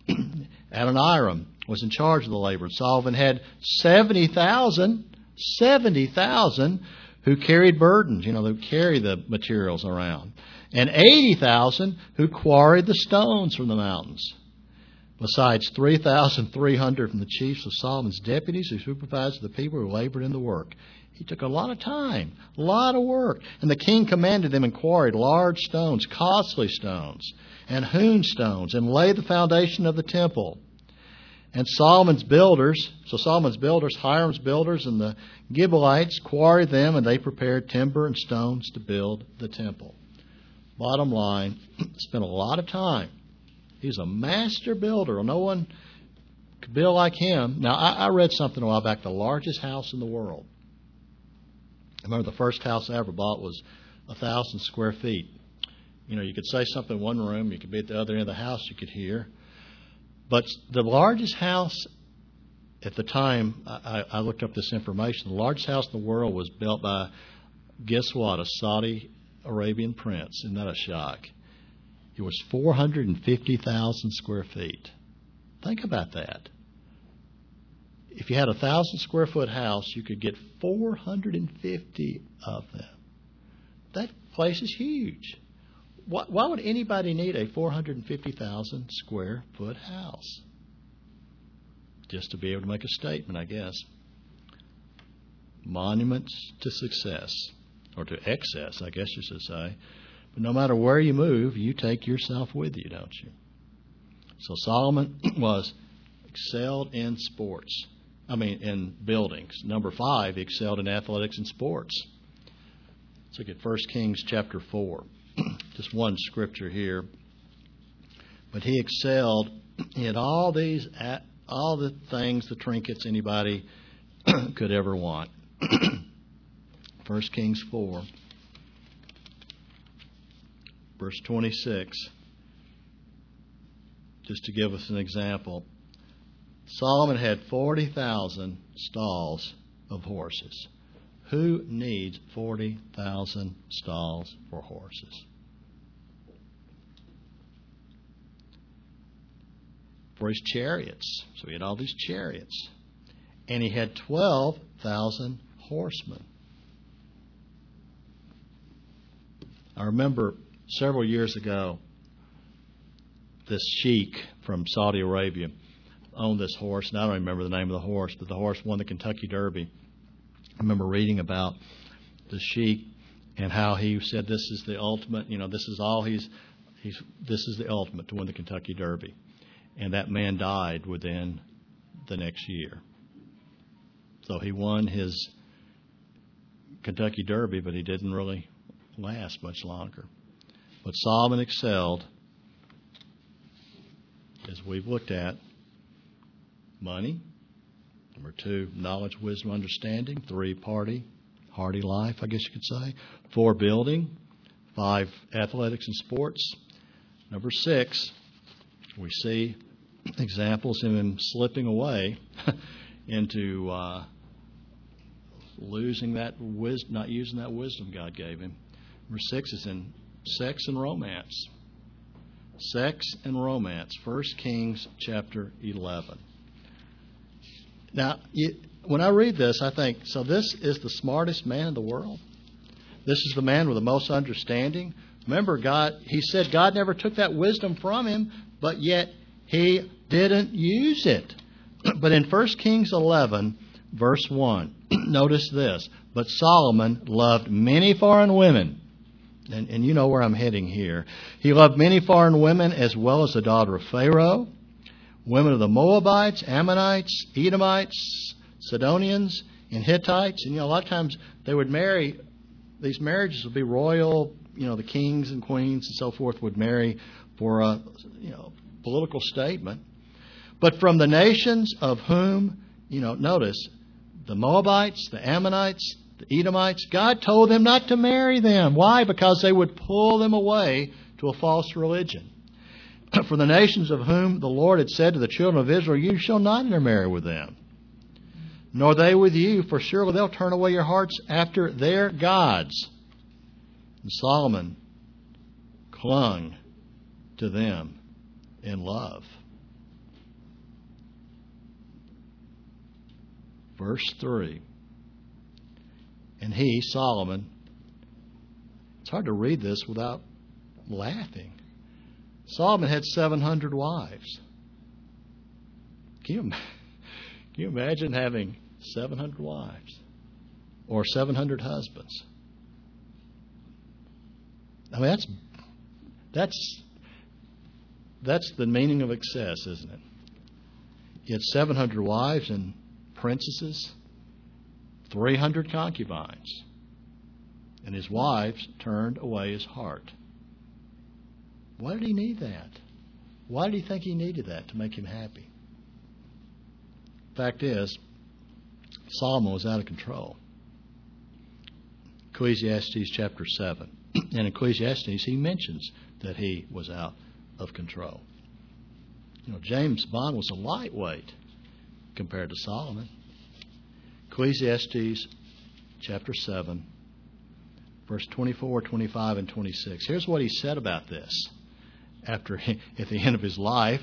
Adoniram was in charge of the labor. Solomon had seventy thousand, seventy thousand who carried burdens, you know, who carry the materials around, and eighty thousand who quarried the stones from the mountains. besides three thousand three hundred from the chiefs of Solomon's deputies who supervised the people who labored in the work. He took a lot of time, a lot of work. And the king commanded them and quarried large stones, costly stones, and hewn stones, and laid the foundation of the temple. And Solomon's builders, so Solomon's builders, Hiram's builders, and the Gibeonites quarried them, and they prepared timber and stones to build the temple. Bottom line, spent a lot of time. He's a master builder. No one could build like him. Now, I, I read something a while back, the largest house in the world. I remember the first house I ever bought was a thousand square feet. You know, you could say something in one room, you could be at the other end of the house, you could hear. But the largest house at the time, I, I looked up this information, the largest house in the world was built by, guess what, a Saudi Arabian prince. Isn't that a shock? It was four hundred fifty thousand square feet. Think about that. If you had a thousand square foot house, you could get four hundred fifty of them. That place is huge. Why, why would anybody need a four hundred fifty thousand square foot house? Just to be able to make a statement, I guess. Monuments to success, or to excess, I guess you should say. But no matter where you move, you take yourself with you, don't you? So Solomon was excelled in sports. I mean, in buildings. Number five, he excelled in athletics and sports. Let's look at First Kings chapter four. Just one scripture here. But he excelled in all these, all the things, the trinkets anybody could ever want. First Kings four, verse twenty-six. Just to give us an example. Solomon had forty thousand stalls of horses. Who needs forty thousand stalls for horses? For his chariots. So he had all these chariots. And he had twelve thousand horsemen. I remember several years ago, this sheik from Saudi Arabia owned this horse, and I don't remember the name of the horse, but the horse won the Kentucky Derby. I remember reading about the sheik and how he said this is the ultimate, you know, this is all he's, he's this is the ultimate to win the Kentucky Derby. And that man died within the next year. So he won his Kentucky Derby, but he didn't really last much longer. But Solomon excelled, as we've looked at, money. Number two, knowledge, wisdom, understanding. Three, party, hardy life, I guess you could say. Four, building. Five, athletics and sports. Number six, we see examples of him slipping away into uh, losing that wisdom, not using that wisdom God gave him. Number six is in sex and romance. Sex and romance. First Kings chapter eleven. Now, you, when I read this, I think, so this is the smartest man in the world? This is the man with the most understanding? Remember, God, he said God never took that wisdom from him, but yet he didn't use it. But in First Kings eleven, verse one, notice this. But Solomon loved many foreign women. And, and you know where I'm heading here. He loved many foreign women as well as the daughter of Pharaoh, women of the Moabites, Ammonites, Edomites, Sidonians, and Hittites. And, you know, a lot of times they would marry, these marriages would be royal, you know, the kings and queens and so forth would marry for a, you know, political statement. But from the nations of whom, you know, notice, the Moabites, the Ammonites, the Edomites, God told them not to marry them. Why? Because they would pull them away to a false religion. For the nations of whom the Lord had said to the children of Israel, you shall not intermarry with them, nor they with you, for surely they'll turn away your hearts after their gods. And Solomon clung to them in love. Verse three. And he, Solomon, it's hard to read this without laughing. Solomon had seven hundred wives. Can you, can you imagine having seven hundred wives or seven hundred husbands? I mean, that's that's that's the meaning of excess, isn't it? He had seven hundred wives and princesses, three hundred concubines, and his wives turned away his heart. Why did he need that? Why did he think he needed that to make him happy? Fact is, Solomon was out of control. Ecclesiastes chapter seven. In Ecclesiastes, he mentions that he was out of control. You know, James Bond was a lightweight compared to Solomon. Ecclesiastes chapter seven, verse twenty-four, twenty-five, and twenty-six. Here's what he said about this after he, at the end of his life.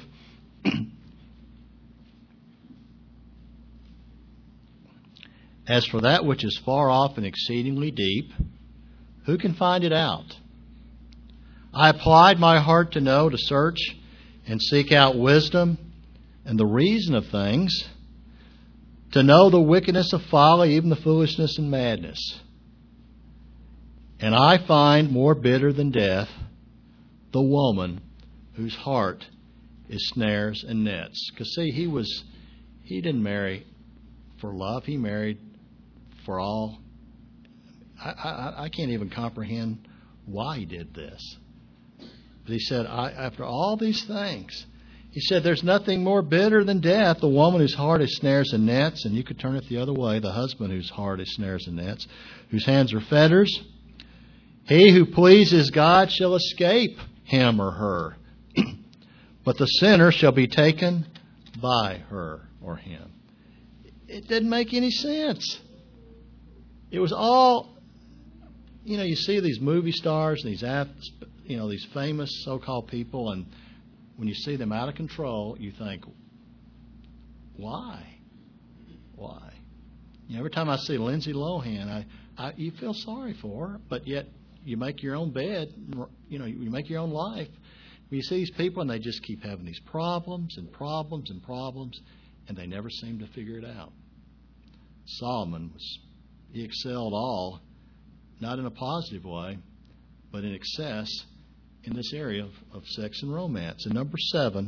As for that which is far off and exceedingly deep, who can find it out? I applied my heart to know, to search and seek out wisdom and the reason of things, to know the wickedness of folly, even the foolishness and madness. And I find more bitter than death the woman whose heart is snares and nets. Because see, he was he didn't marry for love. He married for all. I, I, I can't even comprehend why he did this. But he said, I, after all these things, he said, there's nothing more bitter than death, the woman whose heart is snares and nets, and you could turn it the other way, the husband whose heart is snares and nets, whose hands are fetters. He who pleases God shall escape him or her, but the sinner shall be taken by her or him. It didn't make any sense. It was all, you know, you see these movie stars, these, you know, these famous so-called people, and when you see them out of control, you think, why? Why? You know, every time I see Lindsay Lohan, I, I you feel sorry for her, but yet you make your own bed, you know, you make your own life. You see these people, and they just keep having these problems and problems and problems, and they never seem to figure it out. Solomon was, he excelled all, not in a positive way, but in excess in this area of, of sex and romance. And number seven,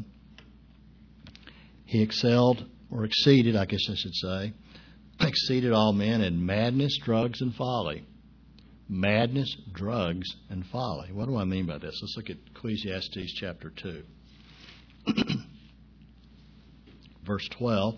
he excelled, or exceeded, I guess I should say, exceeded all men in madness, drugs, and folly. Madness, drugs, and folly. What do I mean by this? Let's look at Ecclesiastes chapter two. Verse twelve.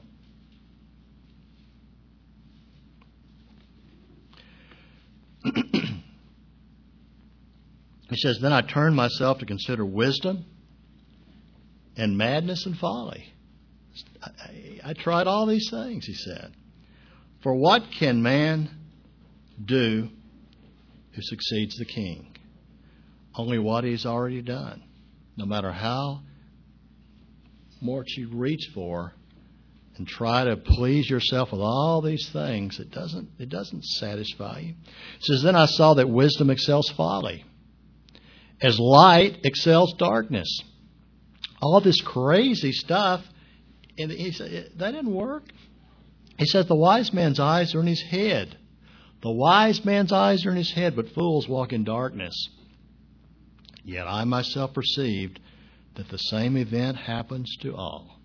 He says, then I turned myself to consider wisdom and madness and folly. I, I, I tried all these things, he said. For what can man do who succeeds the king? Only what he's already done. No matter how much you reach for and try to please yourself with all these things, it doesn't, it doesn't satisfy you. It says, then I saw that wisdom excels folly, as light excels darkness. All this crazy stuff, and he said, that didn't work. He says, the wise man's eyes are in his head. The wise man's eyes are in his head, but fools walk in darkness. Yet I myself perceived that the same event happens to all.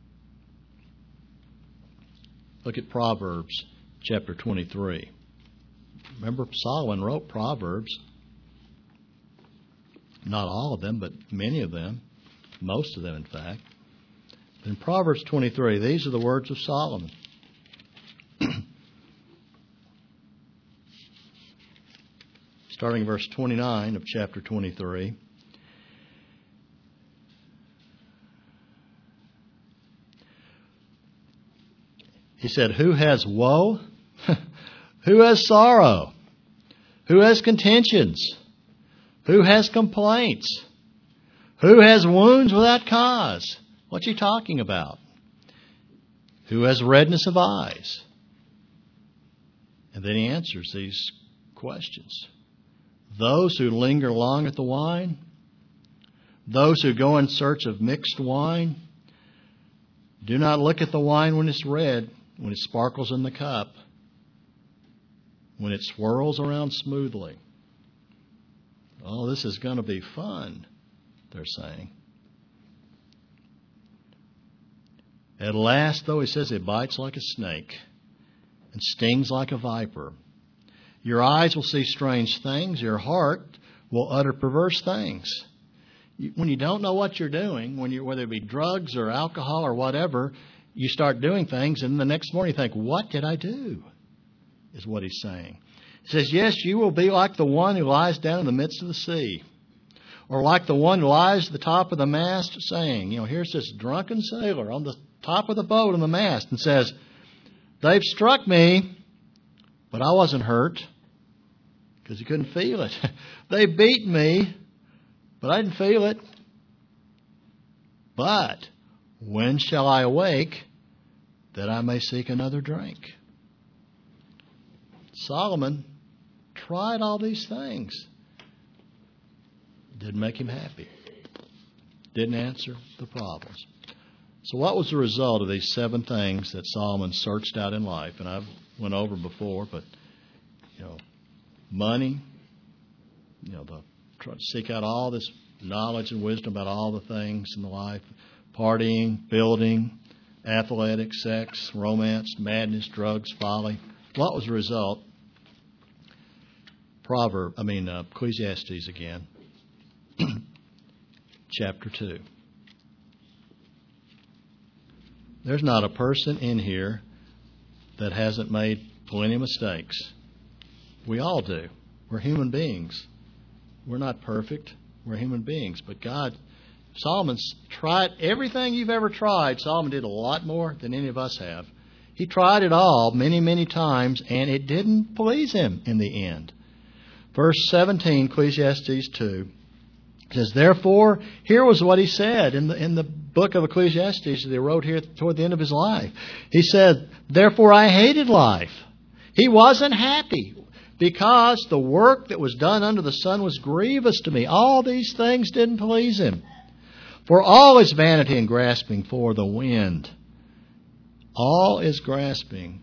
Look at Proverbs chapter twenty-three. Remember, Solomon wrote Proverbs. Not all of them, but many of them. Most of them, in fact. In Proverbs twenty-three, these are the words of Solomon. Starting verse twenty-nine of chapter twenty-three. He said, who has woe? Who has sorrow? Who has contentions? Who has complaints? Who has wounds without cause? What's he talking about? Who has redness of eyes? And then he answers these questions. Those who linger long at the wine, those who go in search of mixed wine, Do not look at the wine when it's red, when it sparkles in the cup, when it swirls around smoothly. Oh, this is going to be fun, they're saying. At last, though, he says, it bites like a snake and stings like a viper. Your eyes will see strange things. Your heart will utter perverse things. When you don't know what you're doing, when you, whether it be drugs or alcohol or whatever, you start doing things, and the next morning you think, what did I do? Is what he's saying. He says, yes, you will be like the one who lies down in the midst of the sea, or like the one who lies at the top of the mast saying, you know, here's this drunken sailor on the top of the boat on the mast and says, they've struck me, but I wasn't hurt because he couldn't feel it. They beat me, but I didn't feel it. But when shall I awake that I may seek another drink? Solomon tried all these things. Didn't make him happy. Didn't answer the problems. So what was the result of these seven things that Solomon searched out in life? And I've went over before, but, you know, money, you know, the try to seek out all this knowledge and wisdom about all the things in the life, partying, building, athletics, sex, romance, madness, drugs, folly. What was the result? Proverb, I mean, uh, Ecclesiastes again, chapter two. There's not a person in here that hasn't made plenty of mistakes. We all do. We're human beings. We're not perfect. We're human beings. But God, Solomon's tried everything you've ever tried. Solomon did a lot more than any of us have. He tried it all many, many times, and it didn't please him in the end. Verse seventeen, Ecclesiastes two, says, therefore, here was what he said in the in the book of Ecclesiastes that he wrote here toward the end of his life. He said, therefore I hated life. He wasn't happy because the work that was done under the sun was grievous to me. All these things didn't please him. For all is vanity and grasping for the wind. All is grasping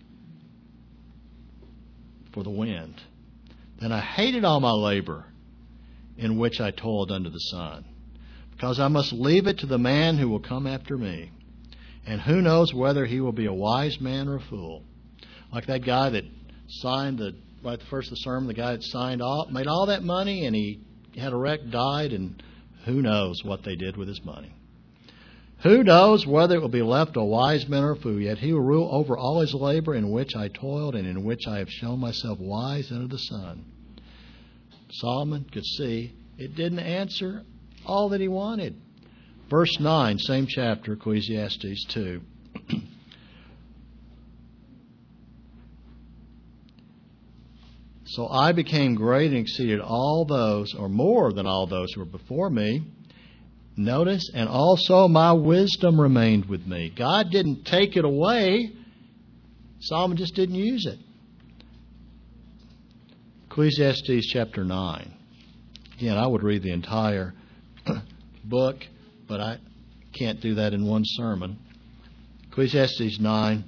for the wind. Then I hated all my labor in which I toiled under the sun, because I must leave it to the man who will come after me. And who knows whether he will be a wise man or a fool. Like that guy that signed the, right at the first of the sermon, the guy that signed all, made all that money, and he had a wreck, died, and who knows what they did with his money. Who knows whether it will be left a wise man or a fool, yet he will rule over all his labor in which I toiled and in which I have shown myself wise under the sun. Solomon could see it didn't answer all that he wanted. Verse nine, same chapter, Ecclesiastes two. So I became great and exceeded all those, or more than all those who were before me. Notice, and also my wisdom remained with me. God didn't take it away. Solomon just didn't use it. Ecclesiastes chapter nine. Again, I would read the entire book, but I can't do that in one sermon. Ecclesiastes nine.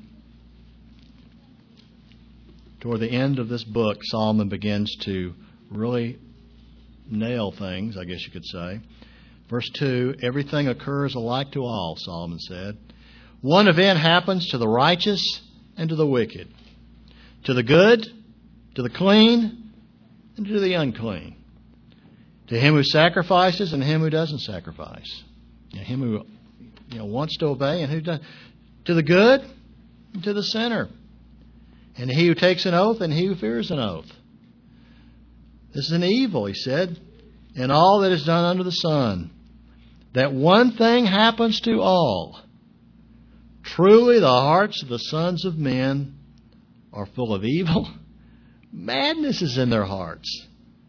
Toward the end of this book, Solomon begins to really nail things, I guess you could say. Verse two, everything occurs alike to all, Solomon said. One event happens to the righteous and to the wicked, to the good, to the clean, and to the unclean, to him who sacrifices and him who doesn't sacrifice, to him who you know wants to obey and who doesn't, to the good and to the sinner, and he who takes an oath and he who fears an oath. This is an evil, he said, in all that is done under the sun, that one thing happens to all. Truly the hearts of the sons of men are full of evil. Madness is in their hearts.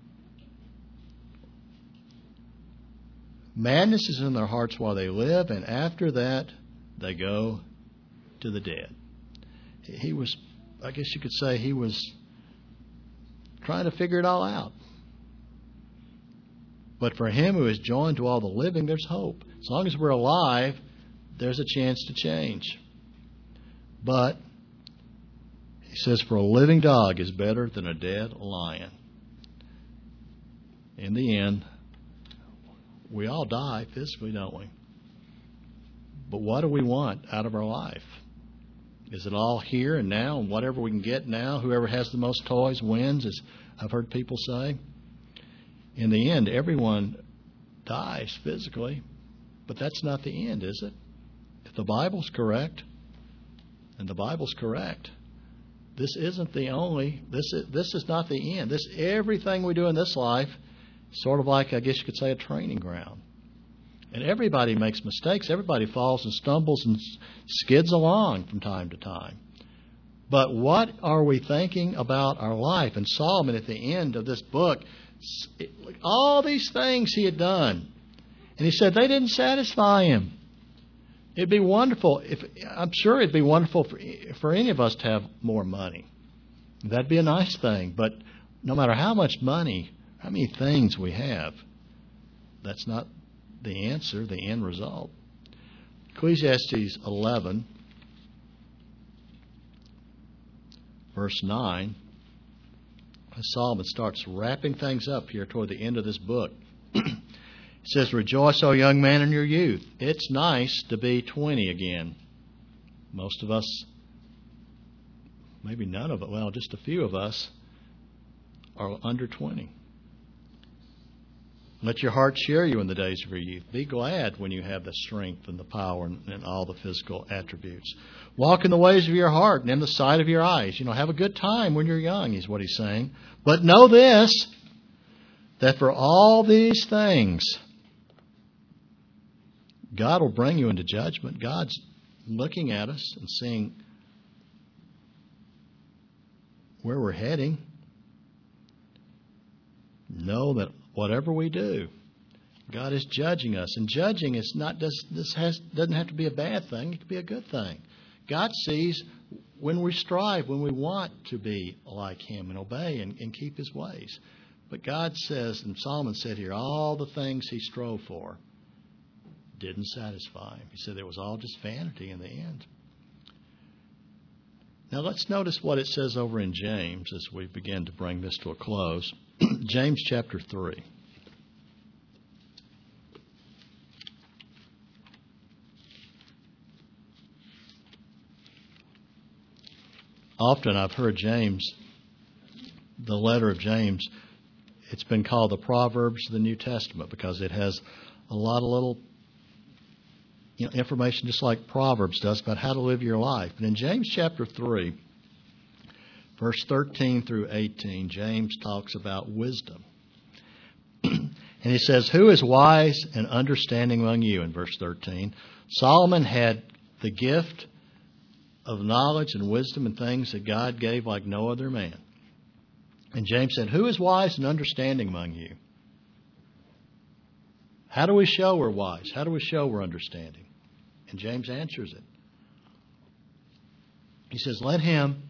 Madness is in their hearts while they live, and after that they go to the dead. He was, I guess you could say, he was trying to figure it all out. But for him who is joined to all the living, there's hope. As long as we're alive, there's a chance to change. But he says, for a living dog is better than a dead lion. In the end, we all die physically, don't we? But what do we want out of our life? Is it all here and now and whatever we can get now? Whoever has the most toys wins, as I've heard people say. In the end, everyone dies physically, but that's not the end, is it? If the Bible's correct, and the Bible's correct, this isn't the only, this is, this is not the end. This, everything we do in this life is sort of like, I guess you could say, a training ground. And everybody makes mistakes. Everybody falls and stumbles and skids along from time to time. But what are we thinking about our life? And Solomon, at the end of this book, all these things he had done, and he said they didn't satisfy him. It'd be wonderful if I'm sure it'd be wonderful for, for any of us to have more money. That'd be a nice thing. But no matter how much money, how many things we have, that's not the answer, the end result. Ecclesiastes eleven, verse nine, Solomon starts wrapping things up here toward the end of this book. It says, rejoice, O young man, in your youth. It's nice to be twenty again. Most of us, maybe none of it, well, just a few of us are under twenty. Let your heart cheer you in the days of your youth. Be glad when you have the strength and the power and, and all the physical attributes. Walk in the ways of your heart and in the sight of your eyes. You know, have a good time when you're young, is what he's saying. But know this, that for all these things, God will bring you into judgment. God's looking at us and seeing where we're heading. Know that whatever we do, God is judging us. And judging is not does this has doesn't have to be a bad thing. It can be a good thing. God sees when we strive, when we want to be like Him and obey and, and keep His ways. But God says, and Solomon said here, all the things he strove for didn't satisfy him. He said it was all just vanity in the end. Now let's notice what it says over in James as we begin to bring this to a close. James chapter three. Often I've heard James, the letter of James, it's been called the Proverbs of the New Testament because it has a lot of little you know, information just like Proverbs does about how to live your life. And in James chapter three, verse thirteen through eighteen, James talks about wisdom. And he says, who is wise and understanding among you? In verse thirteen, Solomon had the gift of knowledge and wisdom and things that God gave like no other man. And James said, who is wise and understanding among you? How do we show we're wise? How do we show we're understanding? And James answers it. He says, let him,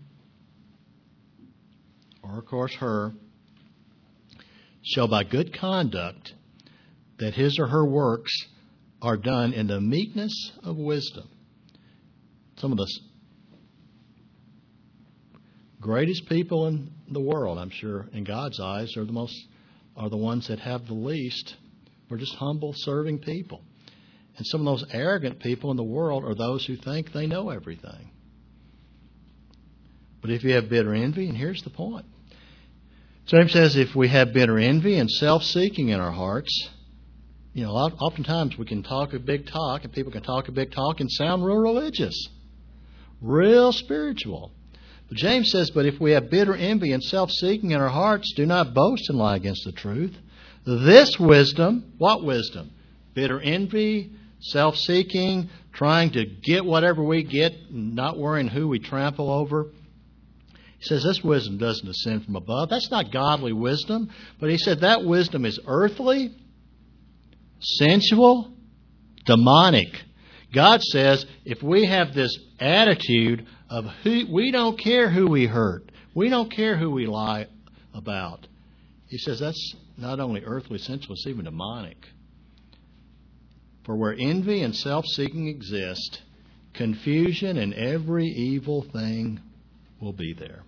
or of course her, show by good conduct that his or her works are done in the meekness of wisdom. Some of the greatest people in the world, I'm sure, in God's eyes, are the most are the ones that have the least. We're just humble, serving people. And some of those arrogant people in the world are those who think they know everything. But if you have bitter envy, and here's the point. James says if we have bitter envy and self-seeking in our hearts, you know, oftentimes we can talk a big talk, and people can talk a big talk and sound real religious, real spiritual. But James says, but if we have bitter envy and self-seeking in our hearts, do not boast and lie against the truth. This wisdom, what wisdom? Bitter envy, self-seeking, trying to get whatever we get, not worrying who we trample over. He says this wisdom doesn't descend from above. That's not godly wisdom. But he said that wisdom is earthly, sensual, demonic. God says if we have this attitude of who, we don't care who we hurt, we don't care who we lie about. He says that's not only earthly, sensual, it's even demonic. For where envy and self-seeking exist, confusion and every evil thing will be there.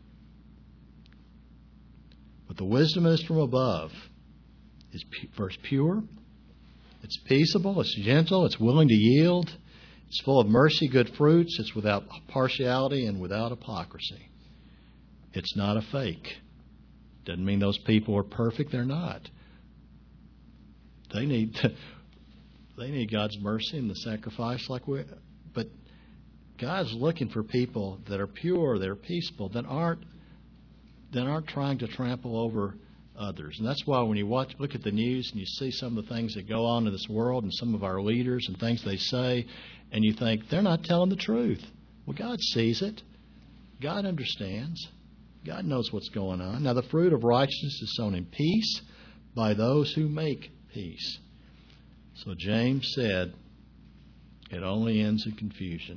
But the wisdom is from above. Is first pure, it's peaceable, it's gentle, it's willing to yield, it's full of mercy, good fruits, it's without partiality and without hypocrisy. It's not a fake. Doesn't mean those people are perfect. They're not. They need to, they need God's mercy and the sacrifice like we. But God's looking for people that are pure, that are peaceful, that aren't that aren't trying to trample over others. And that's why when you watch, look at the news and you see some of the things that go on in this world and some of our leaders and things they say, and you think they're not telling the truth. Well, God sees it. God understands. God knows what's going on. Now, the fruit of righteousness is sown in peace by those who make peace. So James said, it only ends in confusion.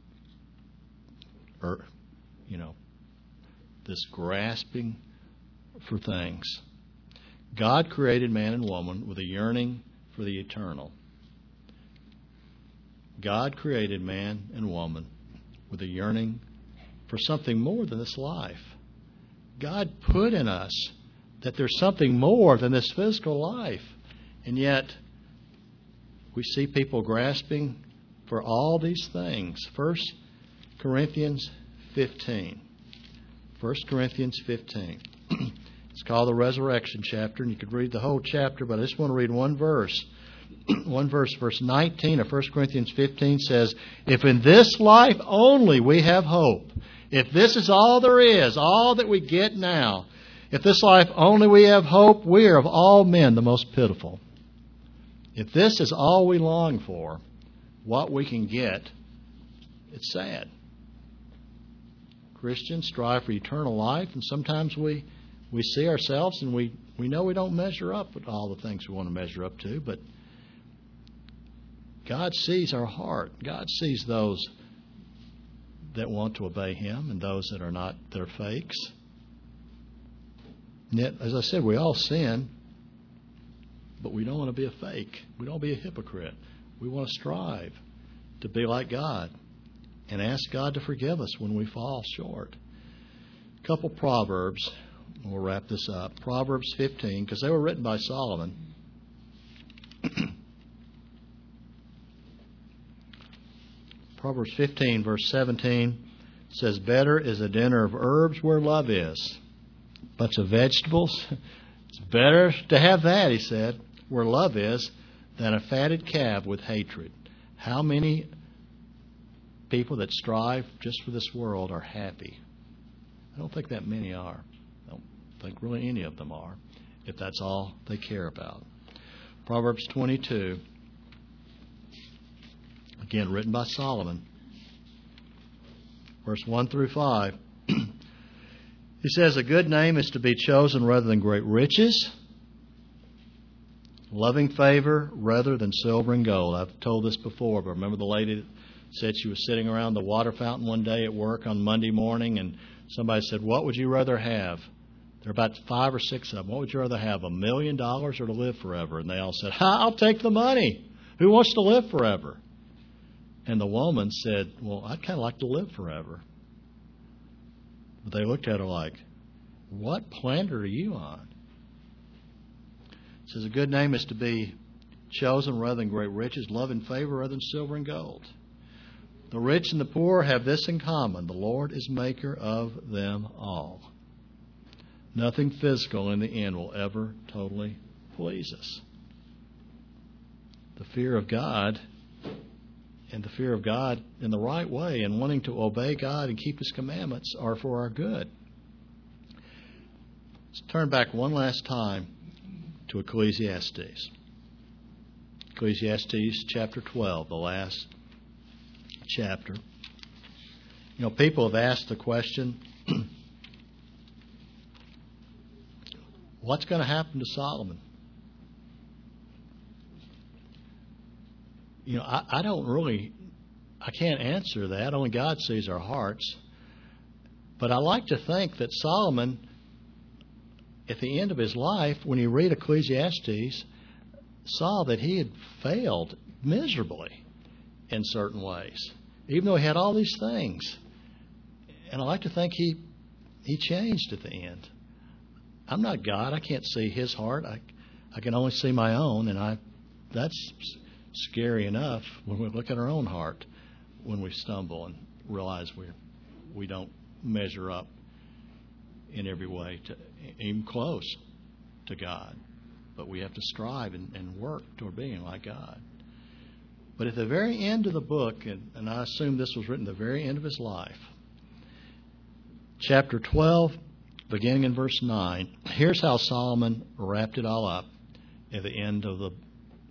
Or, you know, this grasping for things. God created man and woman with a yearning for the eternal. God created man and woman with a yearning for something more than this life. God put in us that there's something more than this physical life. And yet, we see people grasping for all these things. First Corinthians fifteen. First Corinthians fifteen. It's called the resurrection chapter, and you could read the whole chapter, but I just want to read one verse. One verse, verse nineteen of First Corinthians fifteen says, if in this life only we have hope, if this is all there is, all that we get now, if this life only we have hope, we are of all men the most pitiful. If this is all we long for, what we can get, it's sad. Christians strive for eternal life, and sometimes we, we see ourselves and we, we know we don't measure up with all the things we want to measure up to, but God sees our heart. God sees those that want to obey Him and those that are not, that are fakes. And yet, as I said, we all sin, but we don't want to be a fake. We don't want to be a hypocrite. We want to strive to be like God and ask God to forgive us when we fall short. A couple Proverbs. We'll wrap this up. Proverbs fifteen, because they were written by Solomon. Proverbs fifteen, verse seventeen says, better is a dinner of herbs where love is. Bunch of vegetables. It's better to have that, he said, where love is, than a fatted calf with hatred. How many people that strive just for this world are happy? I don't think that many are. I don't think really any of them are, if that's all they care about. Proverbs twenty-two, again written by Solomon, verse one through five. He says, a good name is to be chosen rather than great riches, loving favor rather than silver and gold. I've told this before, but remember the lady that said she was sitting around the water fountain one day at work on Monday morning, and somebody said, what would you rather have? There are about five or six of them. What would you rather have, a million dollars or to live forever? And they all said, I'll take the money. Who wants to live forever? And the woman said, well, I'd kind of like to live forever. But they looked at her like, what planet are you on? It says, a good name is to be chosen rather than great riches, love and favor rather than silver and gold. The rich and the poor have this in common. The Lord is maker of them all. Nothing physical in the end will ever totally please us. The fear of God and the fear of God in the right way and wanting to obey God and keep His commandments are for our good. Let's turn back one last time to Ecclesiastes. Ecclesiastes chapter twelve, the last chapter. You know, people have asked the question, what's going to happen to Solomon? You know, I, I don't really, I can't answer that. Only God sees our hearts. But I like to think that Solomon, at the end of his life, when you read Ecclesiastes, saw that he had failed miserably in certain ways, even though he had all these things. And I like to think he he changed at the end. I'm not God. I can't see his heart. I I can only see my own, and I that's scary enough when we look at our own heart, when we stumble and realize we we don't measure up in every way to even close to God. But we have to strive and, and work toward being like God. But at the very end of the book, and, and I assume this was written at the very end of his life, chapter twelve, beginning in verse nine, here's how Solomon wrapped it all up at the end of the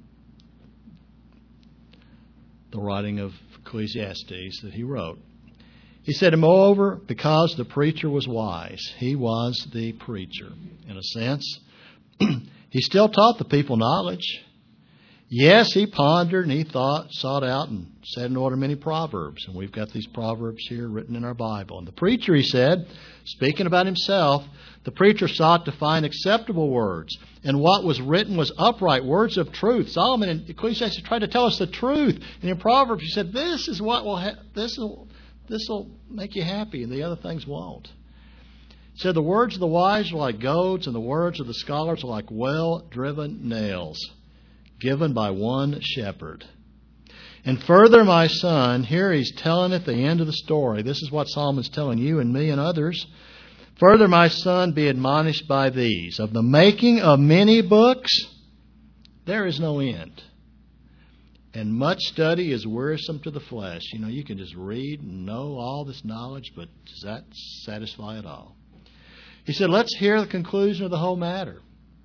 the writing of Ecclesiastes that he wrote. He said, and moreover, because the preacher was wise, he was the preacher, in a sense. He still taught the people knowledge. Yes, he pondered and he thought, sought out and set in order many proverbs. And we've got these proverbs here written in our Bible. And the preacher, he said, speaking about himself, the preacher sought to find acceptable words. And what was written was upright, words of truth. Solomon in Ecclesiastes tried to tell us the truth. And in Proverbs, he said, this is what will ha- this will this will make you happy, and the other things won't. He said, the words of the wise are like goads, and the words of the scholars are like well-driven nails, given by one shepherd. And further, my son, here he's telling at the end of the story, this is what Solomon's telling you and me and others. Further, my son, be admonished by these. Of the making of many books, there is no end. And much study is wearisome to the flesh. You know, you can just read and know all this knowledge, but does that satisfy at all? He said, let's hear the conclusion of the whole matter.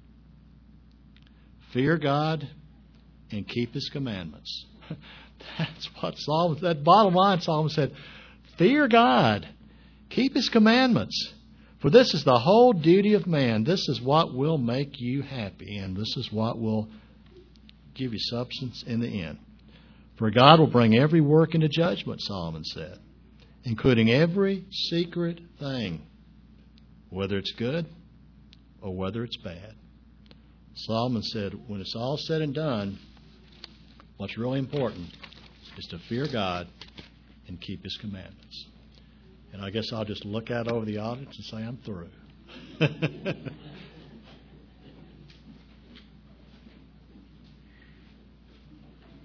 Fear God and keep His commandments. That's what Solomon, that bottom line Solomon said, fear God, keep His commandments. For this is the whole duty of man. This is what will make you happy, and this is what will give you substance in the end. For God will bring every work into judgment, Solomon said, including every secret thing, whether it's good or whether it's bad. Solomon said, when it's all said and done, what's really important is to fear God and keep His commandments. And I guess I'll just look out over the audience and say, I'm through.